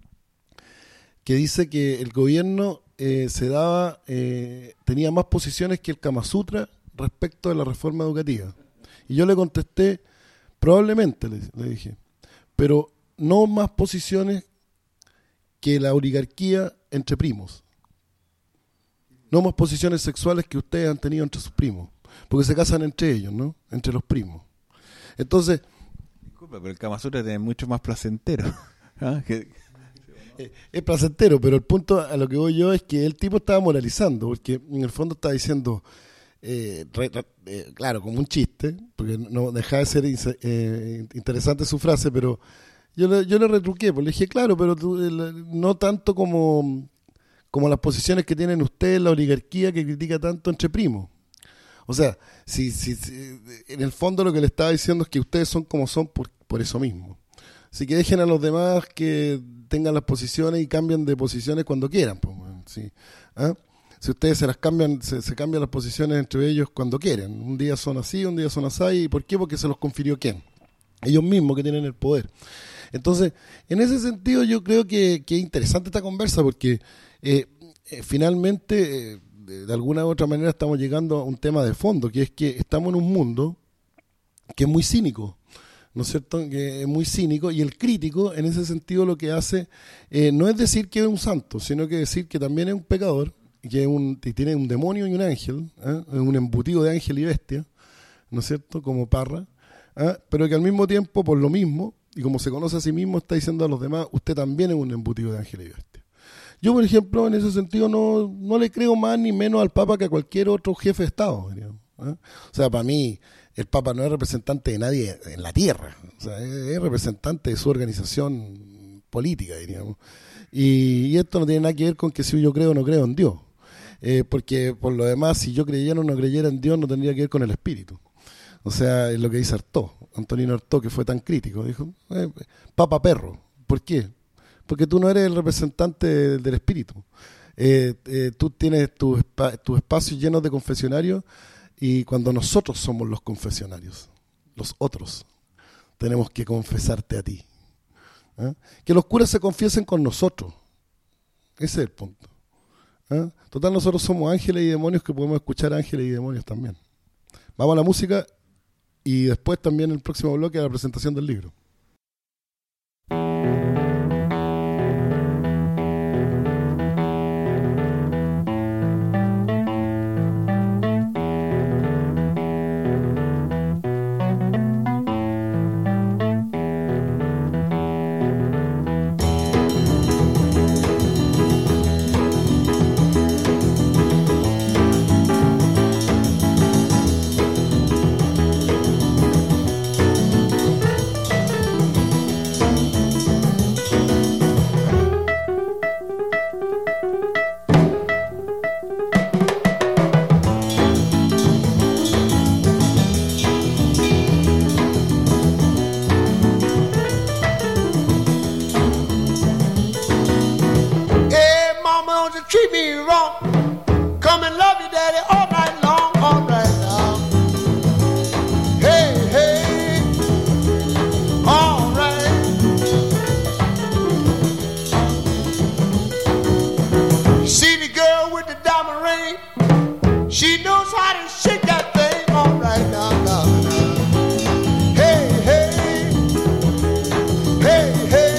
S2: que dice que el gobierno eh, se daba, eh, tenía más posiciones que el Kama Sutra respecto de la reforma educativa. Y yo le contesté, probablemente, le, le dije, pero no más posiciones que la oligarquía entre primos. No más posiciones sexuales que ustedes han tenido entre sus primos. Porque se casan entre ellos, ¿no? Entre los primos. Entonces...
S3: Disculpa, pero el Kama Sutra es mucho más placentero. ¿Ah? que...
S2: Es placentero, pero el punto a lo que voy yo es que el tipo estaba moralizando, porque en el fondo estaba diciendo, eh, re, eh, claro, como un chiste, porque no deja de ser eh, interesante su frase, pero yo le, yo le retruqué, pues le dije, claro, pero tú, el, no tanto como, como las posiciones que tienen ustedes, la oligarquía que critica tanto entre primos. O sea, si, si, si en el fondo lo que le estaba diciendo es que ustedes son como son por, por eso mismo. Así que dejen a los demás que tengan las posiciones y cambien de posiciones cuando quieran. Pues, ¿sí? ¿Ah? Si ustedes se las cambian, se, se cambian las posiciones entre ellos cuando quieren. Un día son así, un día son así. ¿Y por qué? Porque se los confirió ¿quién? Ellos mismos que tienen el poder. Entonces, en ese sentido yo creo que, que es interesante esta conversa porque eh, eh, finalmente, eh, de, de alguna u otra manera estamos llegando a un tema de fondo, que es que estamos en un mundo que es muy cínico. ¿No es cierto? Que es muy cínico, y el crítico en ese sentido lo que hace eh, no es decir que es un santo, sino que decir que también es un pecador, que es un, que tiene un demonio y un ángel, ¿eh? Un embutido de ángel y bestia, ¿no es cierto? Como Parra, ¿eh? Pero que al mismo tiempo, por lo mismo, y como se conoce a sí mismo, está diciendo a los demás, usted también es un embutido de ángel y bestia. Yo, por ejemplo, en ese sentido no, no le creo más ni menos al Papa que a cualquier otro jefe de Estado, digamos, ¿eh? O sea, para mí el Papa no es representante de nadie en la tierra, o sea, es representante de su organización política, diríamos. Y, y esto no tiene nada que ver con que si yo creo o no creo en Dios, eh, porque por lo demás, si yo creyera o no creyera en Dios, no tendría que ver con el espíritu. O sea, es lo que dice Artaud, Antonino Artaud, que fue tan crítico, dijo, eh, Papa perro, ¿por qué? Porque tú no eres el representante del espíritu. Eh, eh, tú tienes tus espa- tus espacios llenos de confesionarios y cuando nosotros somos los confesionarios, los otros, tenemos que confesarte a ti. ¿Ah? Que los curas se confiesen con nosotros. Ese es el punto. ¿Ah? Total, nosotros somos ángeles y demonios que podemos escuchar ángeles y demonios también. Vamos a la música y después también el próximo bloque a la presentación del libro.
S5: Treat me wrong. Come and love you, daddy, all night long, all night long. Hey, hey, all right. See the girl with the diamond ring? She knows how to shake that thing, all right now, now, now. Hey, hey, hey, hey.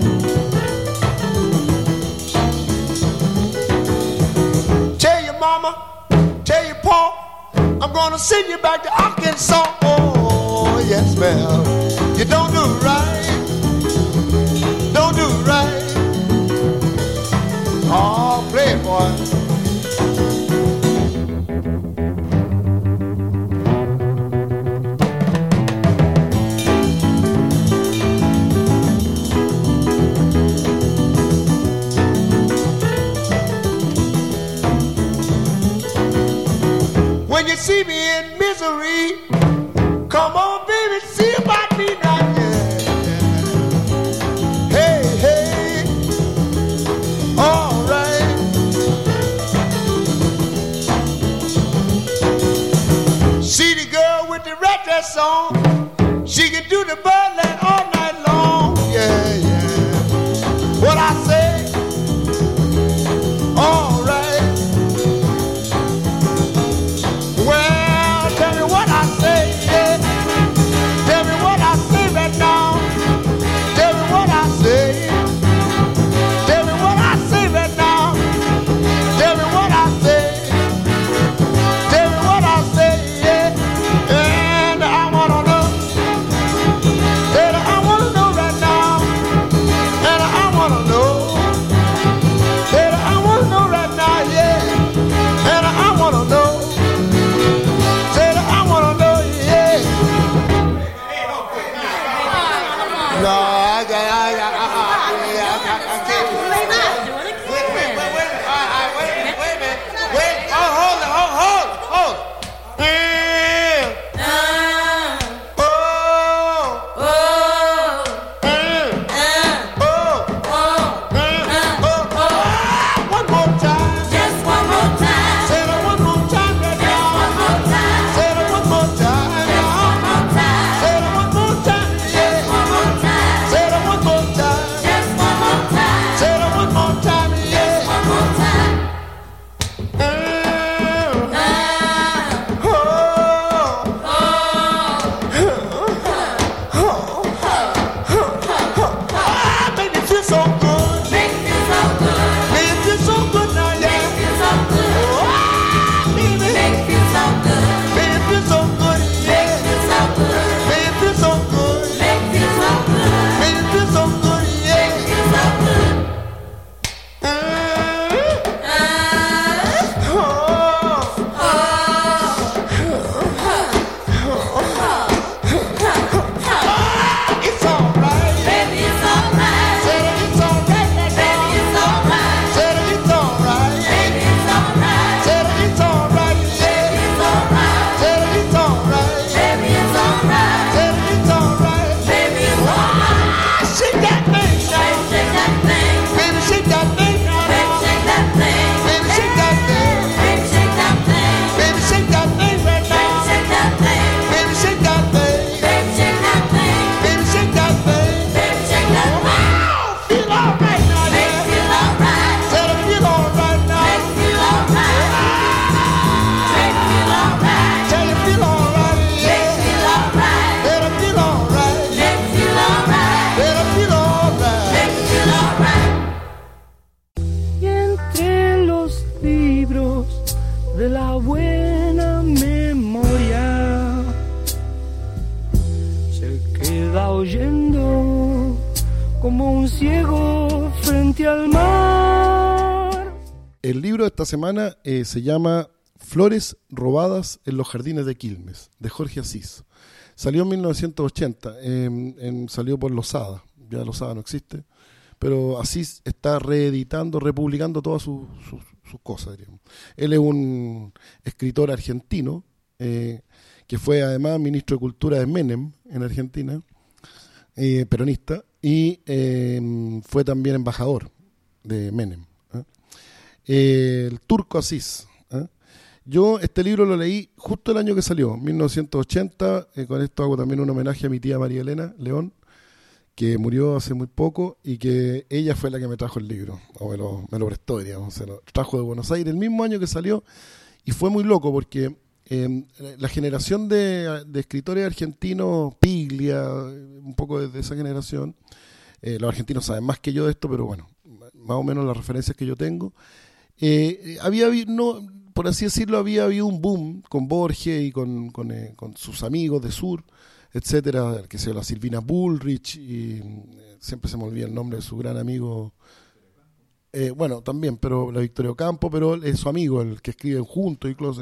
S5: Mama, tell your pa, I'm gonna send you back to Arkansas. Oh, yes, ma'am. You don't do right, don't do right. Oh, playboy. When you see me in misery, come on, baby, see about me now, yeah. Hey, hey, all right. See the girl with the red dress on, she can do the birdland all night long, yeah, yeah. What I say, all right. Well, tell me what I say, yeah. Tell me what I say right now. Tell me what I say. Tell me what I say right now. Tell me what I say. Tell me what I say, yeah. And I wanna know. Tell me
S6: ciego frente al mar.
S2: El libro de esta semana eh, se llama Flores robadas en los jardines de Quilmes, de Jorge Asís. Salió en mil novecientos ochenta, eh, en, salió por Losada, ya Losada no existe, pero Asís está reeditando, republicando todas sus, sus, sus cosas, diríamos. Él es un escritor argentino, eh, que fue además ministro de Cultura de Menem en Argentina, eh, peronista, y eh, fue también embajador de Menem. ¿eh? Eh, el turco Asís. ¿eh? Yo este libro lo leí justo el año que salió, mil novecientos ochenta, eh, con esto hago también un homenaje a mi tía María Elena León, que murió hace muy poco y que ella fue la que me trajo el libro, o me lo, me lo prestó, digamos, se lo trajo de Buenos Aires el mismo año que salió, y fue muy loco porque eh, la generación de, de escritores argentinos, Piglia, un poco de, de esa generación, eh, los argentinos saben más que yo de esto, pero bueno, más o menos las referencias que yo tengo, eh, había no por así decirlo, había habido un boom con Borges y con, con, eh, con sus amigos de Sur, etcétera, que sea la Silvina Bullrich, y eh, siempre se me olvida el nombre de su gran amigo, eh, bueno, también, pero la Victoria Ocampo, pero es su amigo, el que escriben juntos, incluso.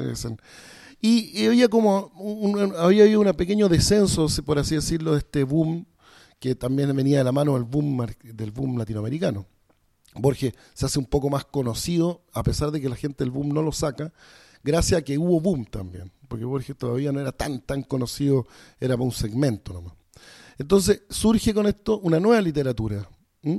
S2: Y, y había como, un, un, había habido un pequeño descenso, por así decirlo, de este boom, que también venía de la mano del boom, del boom latinoamericano. Borges se hace un poco más conocido, a pesar de que la gente del boom no lo saca, gracias a que hubo boom también, porque Borges todavía no era tan tan conocido, era para un segmento nomás. Entonces surge con esto una nueva literatura, ¿m?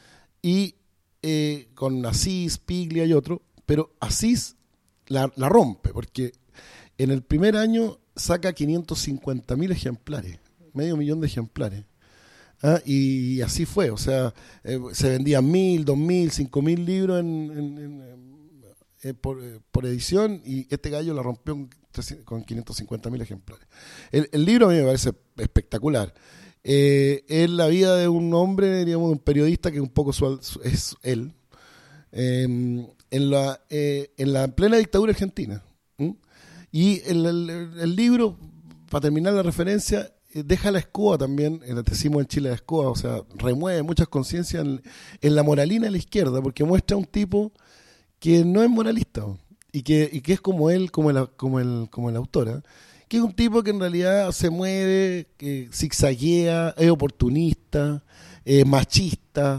S2: y eh, con Asís, Piglia y otro, pero Asís la, la rompe, porque en el primer año saca quinientos cincuenta mil ejemplares, medio millón de ejemplares. ¿Ah? Y así fue, o sea, eh, se vendían mil, dos mil, cinco mil libros en, en, en, eh, por, eh, por edición, y este gallo la rompió con, con quinientos cincuenta mil ejemplares. El, el libro a mí me parece espectacular. Eh, es la vida de un hombre, digamos, de un periodista que un poco su, su, es él, eh, en, la, eh, en la plena dictadura argentina. ¿Mm? Y el, el, el libro, para terminar la referencia, deja la escoba también, el decimos en Chile la escoba, o sea, remueve muchas conciencias en, en la moralina de la izquierda, porque muestra un tipo que no es moralista, y que, y que es como él, como el, como el, como el autor, ¿eh? que es un tipo que en realidad se mueve, que zigzaguea, es oportunista, es machista,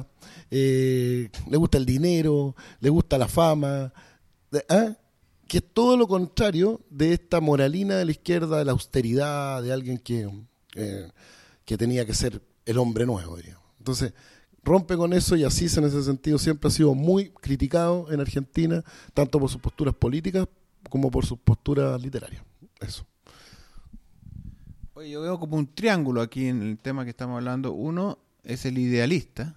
S2: eh, le gusta el dinero, le gusta la fama, ¿eh? que es todo lo contrario de esta moralina de la izquierda, de la austeridad, de alguien que... Eh, que tenía que ser el hombre nuevo, diríamos. Entonces, rompe con eso, y Asís en ese sentido siempre ha sido muy criticado en Argentina, tanto por sus posturas políticas como por sus posturas literarias. Eso.
S3: Oye, yo veo como un triángulo aquí en el tema que estamos hablando. Uno es el idealista,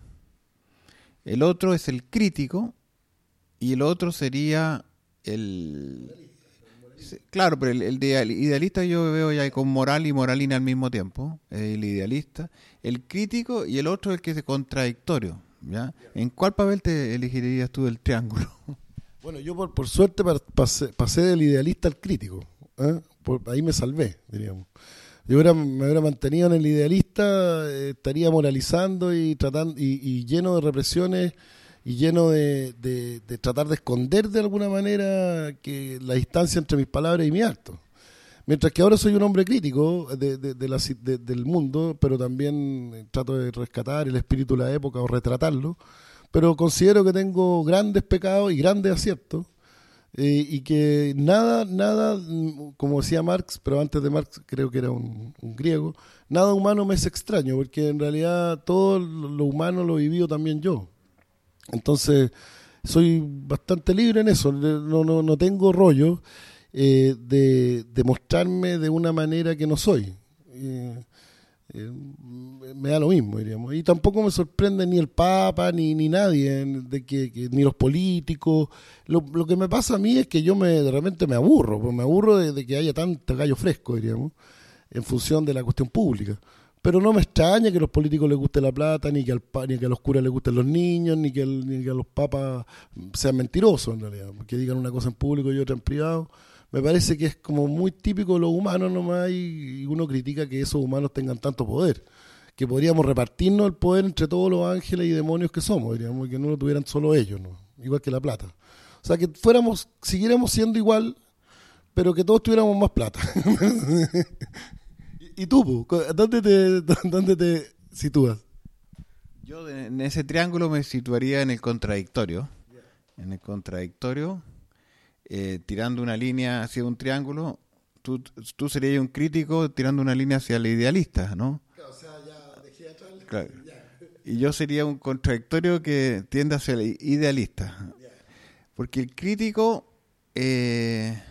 S3: el otro es el crítico, y el otro sería el... Claro, pero el, el idealista yo veo ya con moral y moralina al mismo tiempo, el idealista, el crítico y el otro el que es contradictorio, ¿ya? ¿En cuál papel te elegirías tú del triángulo?
S2: Bueno, yo por, por suerte pasé, pasé del idealista al crítico, ¿eh? Por, ahí me salvé, diríamos. Yo hubiera, me hubiera mantenido en el idealista, eh, estaría moralizando y tratando y, y lleno de represiones, y lleno de, de, de tratar de esconder de alguna manera que la distancia entre mis palabras y mi acto. Mientras que ahora soy un hombre crítico de, de, de la, de, del mundo, pero también trato de rescatar el espíritu de la época o retratarlo, pero considero que tengo grandes pecados y grandes aciertos, eh, y que nada, nada, como decía Marx, pero antes de Marx creo que era un, un griego, nada humano me es extraño, porque en realidad todo lo humano lo he vivido también yo. Entonces soy bastante libre en eso, no, no, no tengo rollo eh, de, de mostrarme de una manera que no soy. Eh, eh, me da lo mismo, diríamos. Y tampoco me sorprende ni el Papa, ni, ni nadie, de que, que ni los políticos. Lo, lo que me pasa a mí es que yo me de repente me aburro, pues me aburro de, de que haya tanto gallo fresco, diríamos, en función de la cuestión pública. Pero no me extraña que a los políticos les guste la plata, ni que, al, ni que a los curas les gusten los niños, ni que, el, ni que a los papas sean mentirosos, en realidad. Que digan una cosa en público y otra en privado. Me parece que es como muy típico de los humanos nomás, y uno critica que esos humanos tengan tanto poder. que podríamos repartirnos el poder entre todos los ángeles y demonios que somos, diríamos, y que no lo tuvieran solo ellos, ¿no? Igual que la plata. O sea, que fuéramos, siguiéramos siendo igual, pero que todos tuviéramos más plata. ¿Y, y tú, po? ¿Dónde te, dónde te sitúas?
S3: Yo de- en ese triángulo me situaría en el contradictorio. En el contradictorio, eh, tirando una línea hacia un triángulo, tú, tú serías un crítico tirando una línea hacia el idealista, ¿no?
S2: O sea, ya dejé atrás.
S3: Claro. Y yo sería un contradictorio que tiende hacia el idealista. Porque el crítico eh,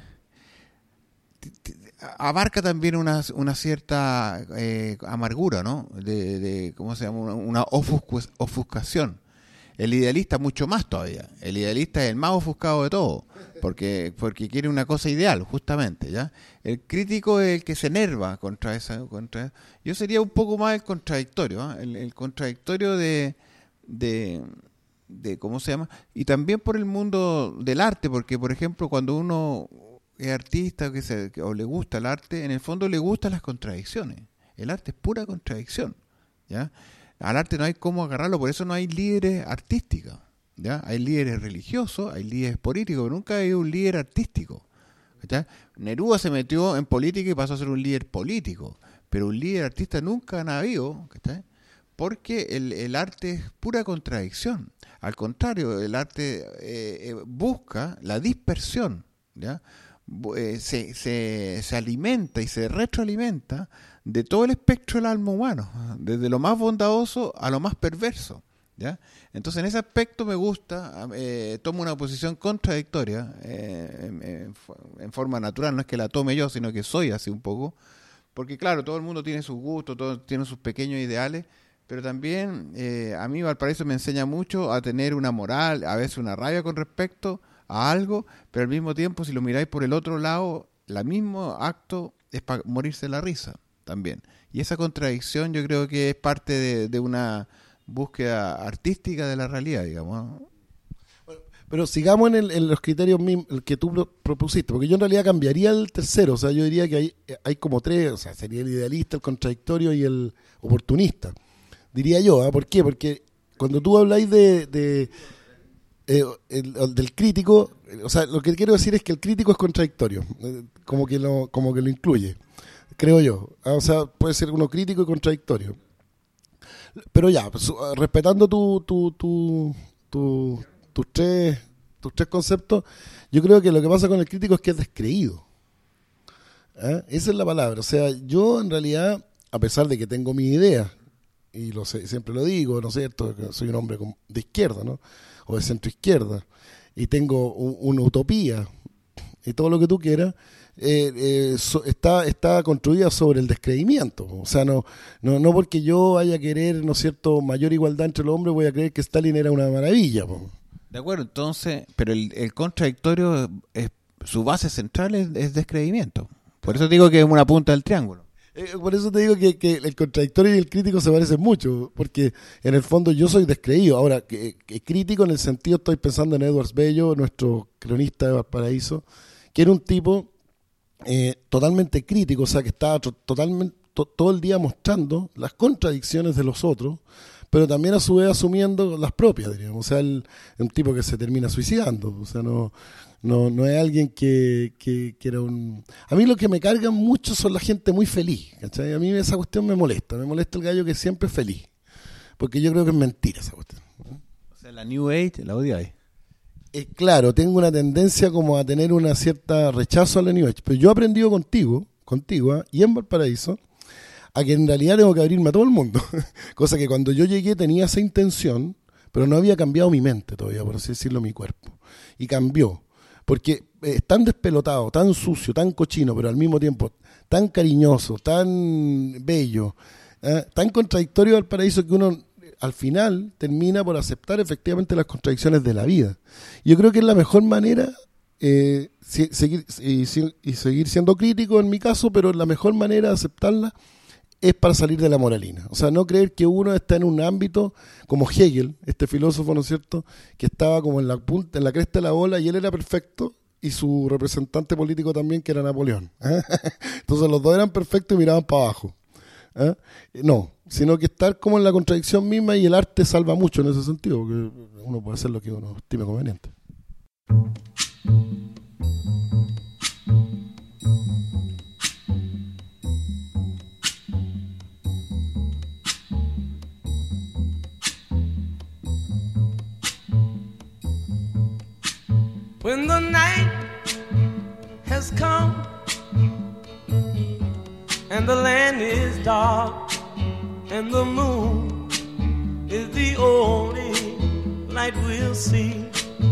S3: t- t- abarca también una, una cierta eh, amargura, ¿no? De, de, ¿cómo se llama? Una, una ofuscu- ofuscación. El idealista mucho más todavía. El idealista es el más ofuscado de todo, porque porque quiere una cosa ideal, justamente, ¿ya? El crítico es el que se enerva contra esa... contra Yo sería un poco más el contradictorio, ¿eh? el, el contradictorio de, de, de... ¿Cómo se llama? Y también por el mundo del arte, porque, por ejemplo, cuando uno es artista que se, que, o le gusta el arte, en el fondo le gustan las contradicciones. El arte es pura contradicción, ¿ya? Al arte no hay cómo agarrarlo, por eso no hay líderes artísticos, ¿ya? Hay líderes religiosos, hay líderes políticos, pero nunca hay un líder artístico, ¿ya? Neruda se metió en política y pasó a ser un líder político, pero un líder artista nunca ha habido, ¿está? Porque el, el arte es pura contradicción. Al contrario, el arte eh, eh, busca la dispersión, ¿ya? Eh, se, se, se alimenta y se retroalimenta de todo el espectro del alma humano, desde lo más bondadoso a lo más perverso, ¿ya? Entonces en ese aspecto me gusta, eh, tomo una posición contradictoria eh, en, en, en forma natural, no es que la tome yo, sino que soy así un poco, porque claro, todo el mundo tiene sus gustos, todos tienen sus pequeños ideales, pero también eh, a mí Valparaíso me enseña mucho a tener una moral, a veces una rabia con respecto a algo, pero al mismo tiempo si lo miráis por el otro lado, el mismo acto es para morirse de la risa también. Y esa contradicción yo creo que es parte de, de una búsqueda artística de la realidad, digamos.
S2: Pero sigamos en, el, en los criterios mismos, el que tú pro- propusiste, porque yo en realidad cambiaría el tercero, o sea, yo diría que hay, hay como tres, o sea, sería el idealista, el contradictorio y el oportunista. Diría yo, ¿eh? ¿Por qué? Porque cuando tú habláis de... de Eh, el, el del crítico, o sea, lo que quiero decir es que el crítico es contradictorio, eh, como que lo como que lo incluye, creo yo. Ah, o sea, puede ser uno crítico y contradictorio. Pero ya, pues, respetando tu, tu, tu, tu, tus tres tus tres conceptos, yo creo que lo que pasa con el crítico es que es descreído. ¿Eh? Esa es la palabra. O sea, yo en realidad, a pesar de que tengo mi idea, y lo sé, siempre lo digo, ¿no es cierto? Soy un hombre de izquierda, ¿no? O de centro izquierda, y tengo un, una utopía, y todo lo que tú quieras, eh, eh, so, está está construida sobre el descreimiento. O sea, no, no no porque yo haya querer, ¿no es cierto?, mayor igualdad entre los hombres, voy a creer que Stalin era una maravilla. Po.
S3: De acuerdo, entonces, pero el, el contradictorio, es, su base central es, es descreimiento. Por eso digo que es una punta del triángulo.
S2: Eh, por eso te digo que, que el contradictorio y el crítico se parecen mucho, porque en el fondo yo soy descreído. Ahora, que, que crítico en el sentido, estoy pensando en Edwards Bello, nuestro cronista de Valparaíso, que era un tipo eh, totalmente crítico, o sea, que estaba to- totalmente to- todo el día mostrando las contradicciones de los otros, pero también a su vez asumiendo las propias, diríamos. O sea, el, un tipo que se termina suicidando, o sea, no... No, no es alguien que, que, que era un... A mí lo que me cargan mucho son la gente muy feliz, ¿cachai? A mí esa cuestión me molesta, me molesta el gallo que siempre es feliz, porque yo creo que es mentira esa cuestión.
S3: O sea, la New Age, la odiáis.
S2: Eh, claro, tengo una tendencia como a tener una cierta rechazo a la New Age, pero yo he aprendido contigo, contigo, ¿eh? Y en Valparaíso, a que en realidad tengo que abrirme a todo el mundo, cosa que cuando yo llegué tenía esa intención, pero no había cambiado mi mente todavía, por así decirlo, mi cuerpo, y cambió. Porque es tan despelotado, tan sucio, tan cochino, pero al mismo tiempo tan cariñoso, tan bello, ¿eh? Tan contradictorio al paraíso que uno al final termina por aceptar efectivamente las contradicciones de la vida. Yo creo que es la mejor manera eh, si, seguir, y, y seguir siendo crítico en mi caso, pero la mejor manera de aceptarla es para salir de la moralina. O sea, no creer que uno está en un ámbito como Hegel, este filósofo, ¿no es cierto?, que estaba como en la punta, en la cresta de la ola, y él era perfecto, y su representante político también, que era Napoleón. ¿Eh? Entonces los dos eran perfectos y miraban para abajo. ¿Eh? No, sino que estar como en la contradicción misma, y el arte salva mucho en ese sentido, porque uno puede hacer lo que uno estime conveniente.
S6: When the night has come and the land is dark and the moon is the only light we'll see,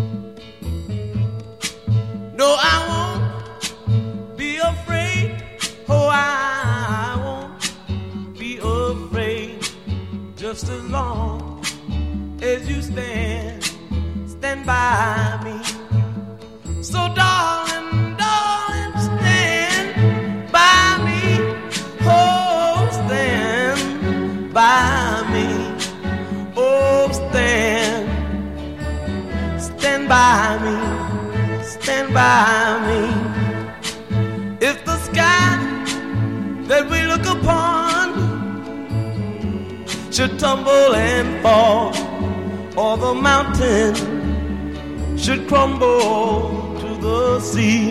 S6: no, I won't be afraid. Oh, I won't be afraid, just as long as you stand, stand by me. So darling, darling, stand by me. Oh, stand by me. Oh, stand, stand by me. Stand by me. If the sky that we look upon should tumble and fall, or the mountain should crumble to the sea,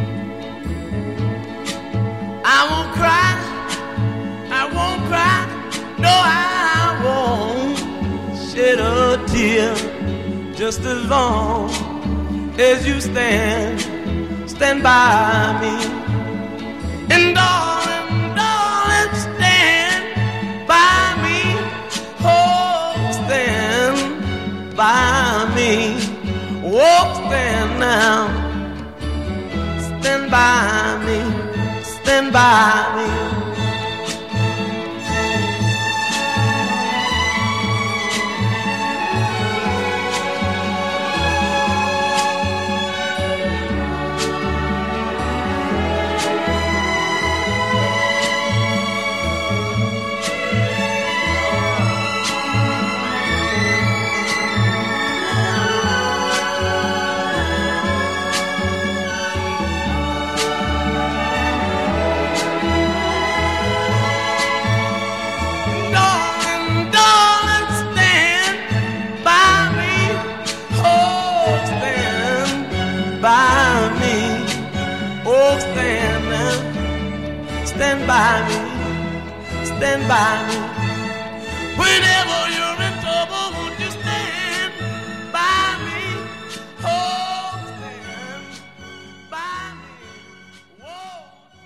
S6: I won't cry, I won't cry, no, I won't shed a tear, just as long as you stand, stand by me. And darling, darling, stand by me. Oh, stand by me. Oh, stand now. Stand by me. Stand by me. Stand by me, stand by me. Whenever you're in trouble, won't you stand by me? Oh, stand by me. Whoa,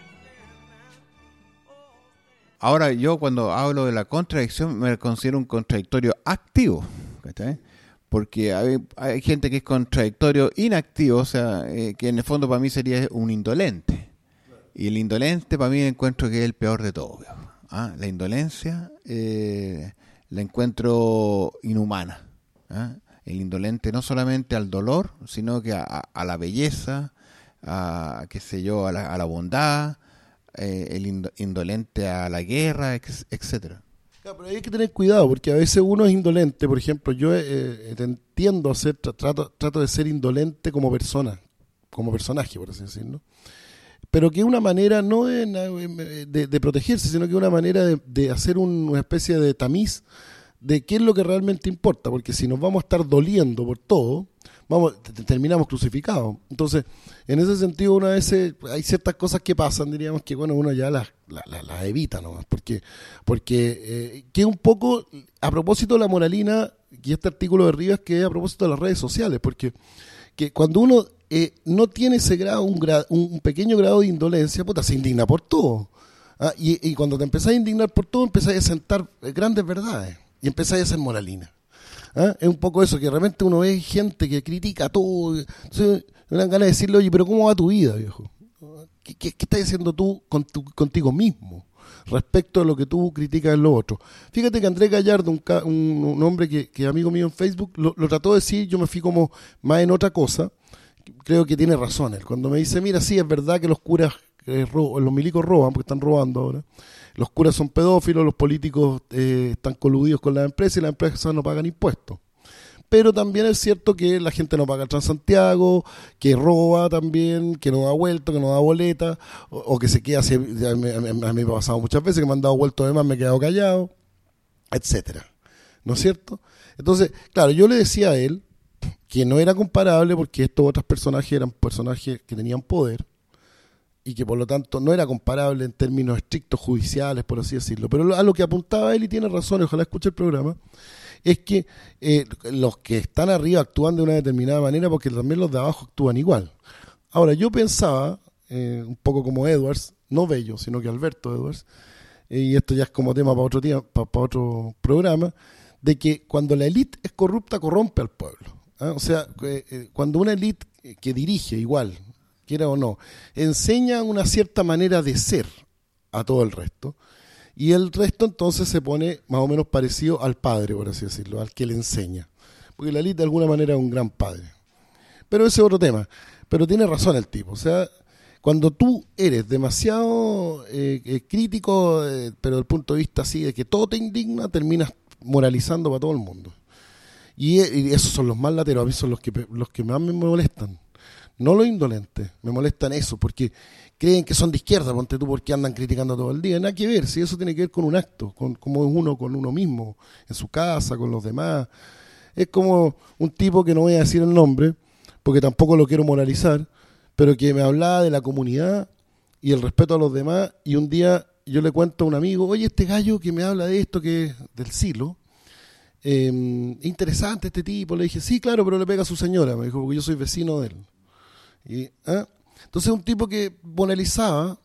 S6: stand.
S3: Ahora, yo cuando hablo de la contradicción me considero un contradictorio activo, ¿cachai? Porque hay, hay gente que es contradictorio inactivo, o sea, eh, que en el fondo para mí sería un indolente. Y el indolente para mí encuentro que es el peor de todo. ¿Ah? La indolencia eh, la encuentro inhumana. ¿Ah? El indolente no solamente al dolor, sino que a, a la belleza, a qué sé yo, a la, a la bondad, eh, el indolente a la guerra, etcétera.
S2: Claro, pero hay que tener cuidado, porque a veces uno es indolente. Por ejemplo, yo eh, entiendo a ser, trato, trato de ser indolente como persona, como personaje, por así decirlo. Pero que es una manera no de, de, de protegerse, sino que es una manera de, de hacer un, una especie de tamiz de qué es lo que realmente importa, porque si nos vamos a estar doliendo por todo, vamos t- terminamos crucificados. Entonces, en ese sentido, una vez hay ciertas cosas que pasan, diríamos que bueno, uno ya las, las, las, las evita nomás, porque, porque eh, que un poco, a propósito de la moralina, y este artículo de Rivas, que es a propósito de las redes sociales, porque que cuando uno eh, no tiene ese grado, un, grado, un pequeño grado de indolencia, puta, se indigna por todo. ¿Ah? Y, y cuando te empezás a indignar por todo, empezás a sentar grandes verdades y empezás a ser moralina. ¿Ah? Es un poco eso, que realmente uno ve gente que critica todo. Entonces me dan ganas de decirle, oye, pero ¿cómo va tu vida, viejo? ¿Qué, qué, qué estás haciendo tú con tu, contigo mismo respecto a lo que tú criticas en lo otro? Fíjate que Andrés Gallardo, un, un, un hombre que, que es amigo mío en Facebook, lo, lo trató de decir, yo me fui como más en otra cosa. Creo que tiene razón él. Cuando me dice, mira, sí, es verdad que los curas, eh, ro- los milicos roban, porque están robando ahora. Los curas son pedófilos, los políticos eh, están coludidos con las empresas y las empresas no pagan impuestos. Pero también es cierto que la gente no paga el Transantiago, que roba también, que no da vuelto, que no da boleta, o, o que se queda, así, a mí, a mí me ha pasado muchas veces que me han dado vuelto de más, me he quedado callado. etcétera. ¿No es cierto? Entonces, claro, yo le decía a él que no era comparable porque estos otros personajes eran personajes que tenían poder y que por lo tanto no era comparable en términos estrictos judiciales, por así decirlo. Pero a lo que apuntaba él, y tiene razón, y ojalá escuche el programa, es que eh, los que están arriba actúan de una determinada manera porque también los de abajo actúan igual. Ahora, yo pensaba, eh, un poco como Edwards, no Bello, sino que Alberto Edwards, eh, y esto ya es como tema para otro, día, para, para otro programa, de que cuando la élite es corrupta, corrompe al pueblo. ¿eh? O sea, eh, eh, cuando una élite que dirige igual, quiera o no, enseña una cierta manera de ser a todo el resto, y el resto entonces se pone más o menos parecido al padre, por así decirlo, al que le enseña. Porque la élite de alguna manera es un gran padre. Pero ese es otro tema. Pero tiene razón el tipo. O sea, cuando tú eres demasiado eh, eh, crítico, eh, pero desde el punto de vista así de que todo te indigna, terminas moralizando para todo el mundo. Y, y esos son los más lateros, a mí son los que, los que más me molestan. No los indolentes, me molestan eso, porque creen que son de izquierda, ponte tú, porque andan criticando todo el día. Nada que ver, si eso tiene que ver con un acto, con cómo es uno con uno mismo, en su casa, con los demás. Es como un tipo que no voy a decir el nombre, porque tampoco lo quiero moralizar, pero que me hablaba de la comunidad y el respeto a los demás, y un día yo le cuento a un amigo, oye, este gallo que me habla de esto, que es del Silo, eh, interesante este tipo. Le dije, sí, claro, pero le pega a su señora, me dijo, porque yo soy vecino de él. Y, ¿eh? Entonces un tipo que moralizaba,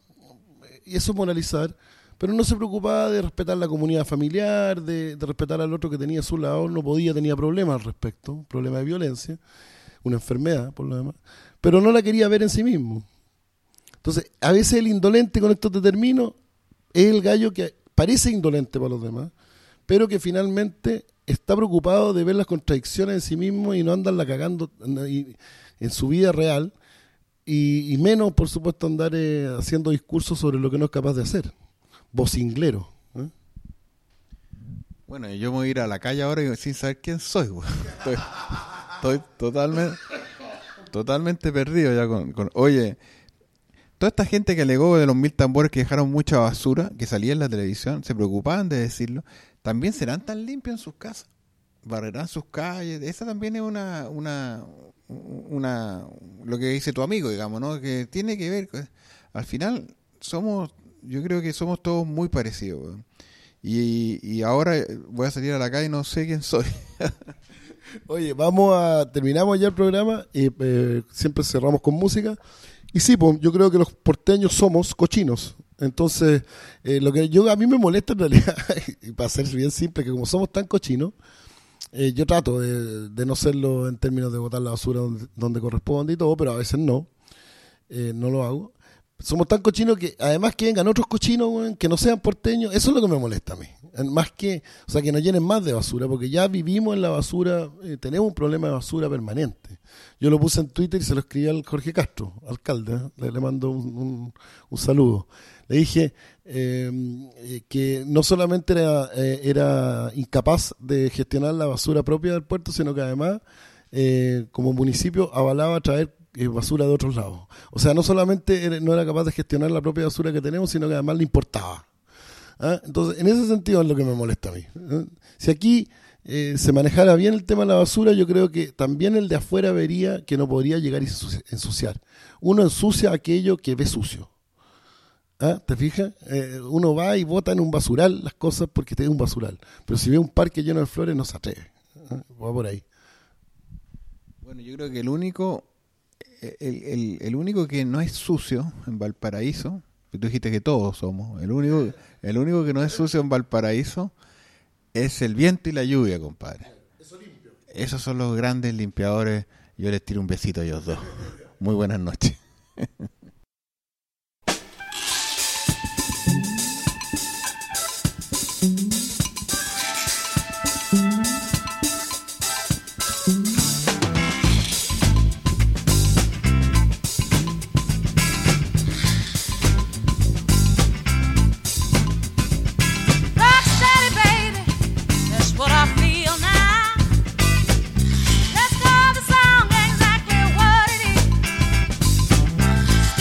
S2: y eso es moralizar, pero no se preocupaba de respetar la comunidad familiar, de, de respetar al otro que tenía a su lado, no podía, tenía problemas al respecto, un problema de violencia, una enfermedad por lo demás, pero no la quería ver en sí mismo. Entonces, a veces el indolente, con esto te termino, es el gallo que parece indolente para los demás, pero que finalmente está preocupado de ver las contradicciones en sí mismo y no andarla cagando en, en su vida real, y, y menos, por supuesto, andar eh, haciendo discursos sobre lo que no es capaz de hacer. Vocinglero. ¿eh?
S3: Bueno, yo me voy a ir a la calle ahora sin saber quién soy. Estoy, estoy totalmente, totalmente perdido ya con, con... Oye, toda esta gente que alegó de los mil tambores que dejaron mucha basura, que salía en la televisión, se preocupaban de decirlo, también serán tan limpios en sus casas, barrerán sus calles. Esa también es una... una una lo que dice tu amigo, digamos, ¿no? Que tiene que ver, al final somos, yo creo que somos todos muy parecidos, y, y ahora voy a salir a la calle y no sé quién soy.
S2: Oye, vamos a terminamos ya el programa y eh, siempre cerramos con música, y sí, pues, yo creo que los porteños somos cochinos. Entonces, eh, lo que yo a mí me molesta en realidad, y para ser bien simple, que como somos tan cochinos, Eh, yo trato de, de no serlo en términos de botar la basura donde, donde corresponde y todo, pero a veces no, eh, no lo hago. Somos tan cochinos que además que vengan otros cochinos, güey, que no sean porteños, eso es lo que me molesta a mí. Más que, o sea, que nos llenen más de basura, porque ya vivimos en la basura, eh, tenemos un problema de basura permanente. Yo lo puse en Twitter y se lo escribí al Jorge Castro, alcalde, ¿eh? le, le mando un, un, un saludo. Le dije eh, que no solamente era, eh, era incapaz de gestionar la basura propia del puerto, sino que además, eh, como municipio, avalaba traer eh, basura de otros lados. O sea, no solamente era, no era capaz de gestionar la propia basura que tenemos, sino que además le importaba. ¿Ah? Entonces, en ese sentido es lo que me molesta a mí. ¿eh? Si aquí eh, se manejara bien el tema de la basura, yo creo que también el de afuera vería que no podría llegar a ensuciar. Uno ensucia aquello que ve sucio. ¿Ah? ¿Te fijas? Eh, uno va y bota en un basural las cosas porque te da un basural. Pero si ve un parque lleno de flores, no se atreve. ¿Ah? Va por ahí.
S3: Bueno, yo creo que el único, el, el, el único que no es sucio en Valparaíso, tú dijiste que todos somos, el único, el único que no es sucio en Valparaíso es el viento y la lluvia, compadre. Esos son los grandes limpiadores. Yo les tiro un besito a ellos dos. Muy buenas noches.
S7: Let's call the song exactly what it is.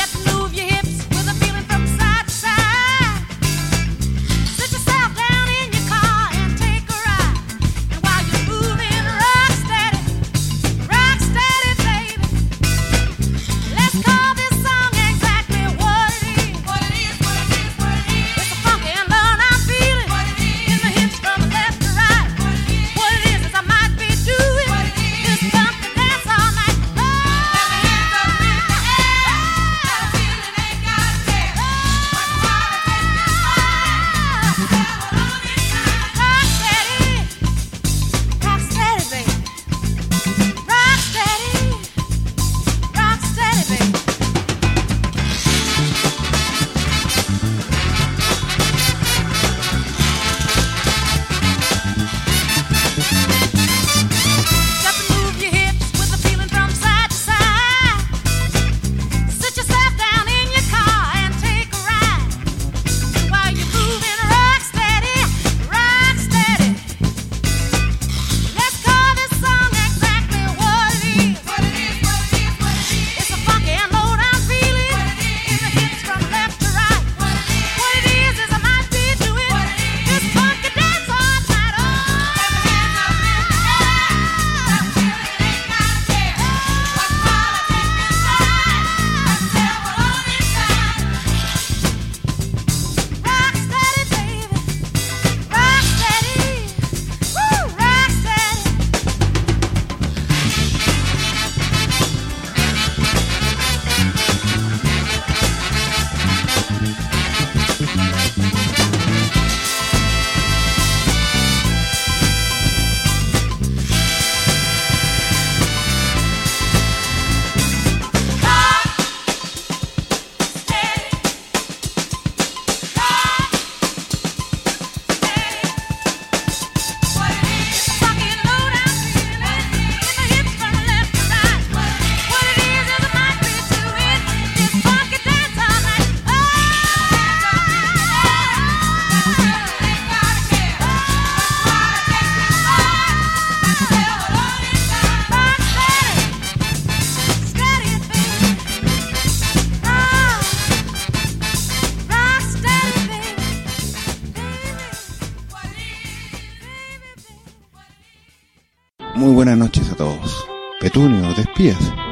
S3: Muy buenas noches a todos. Petunio, despídase.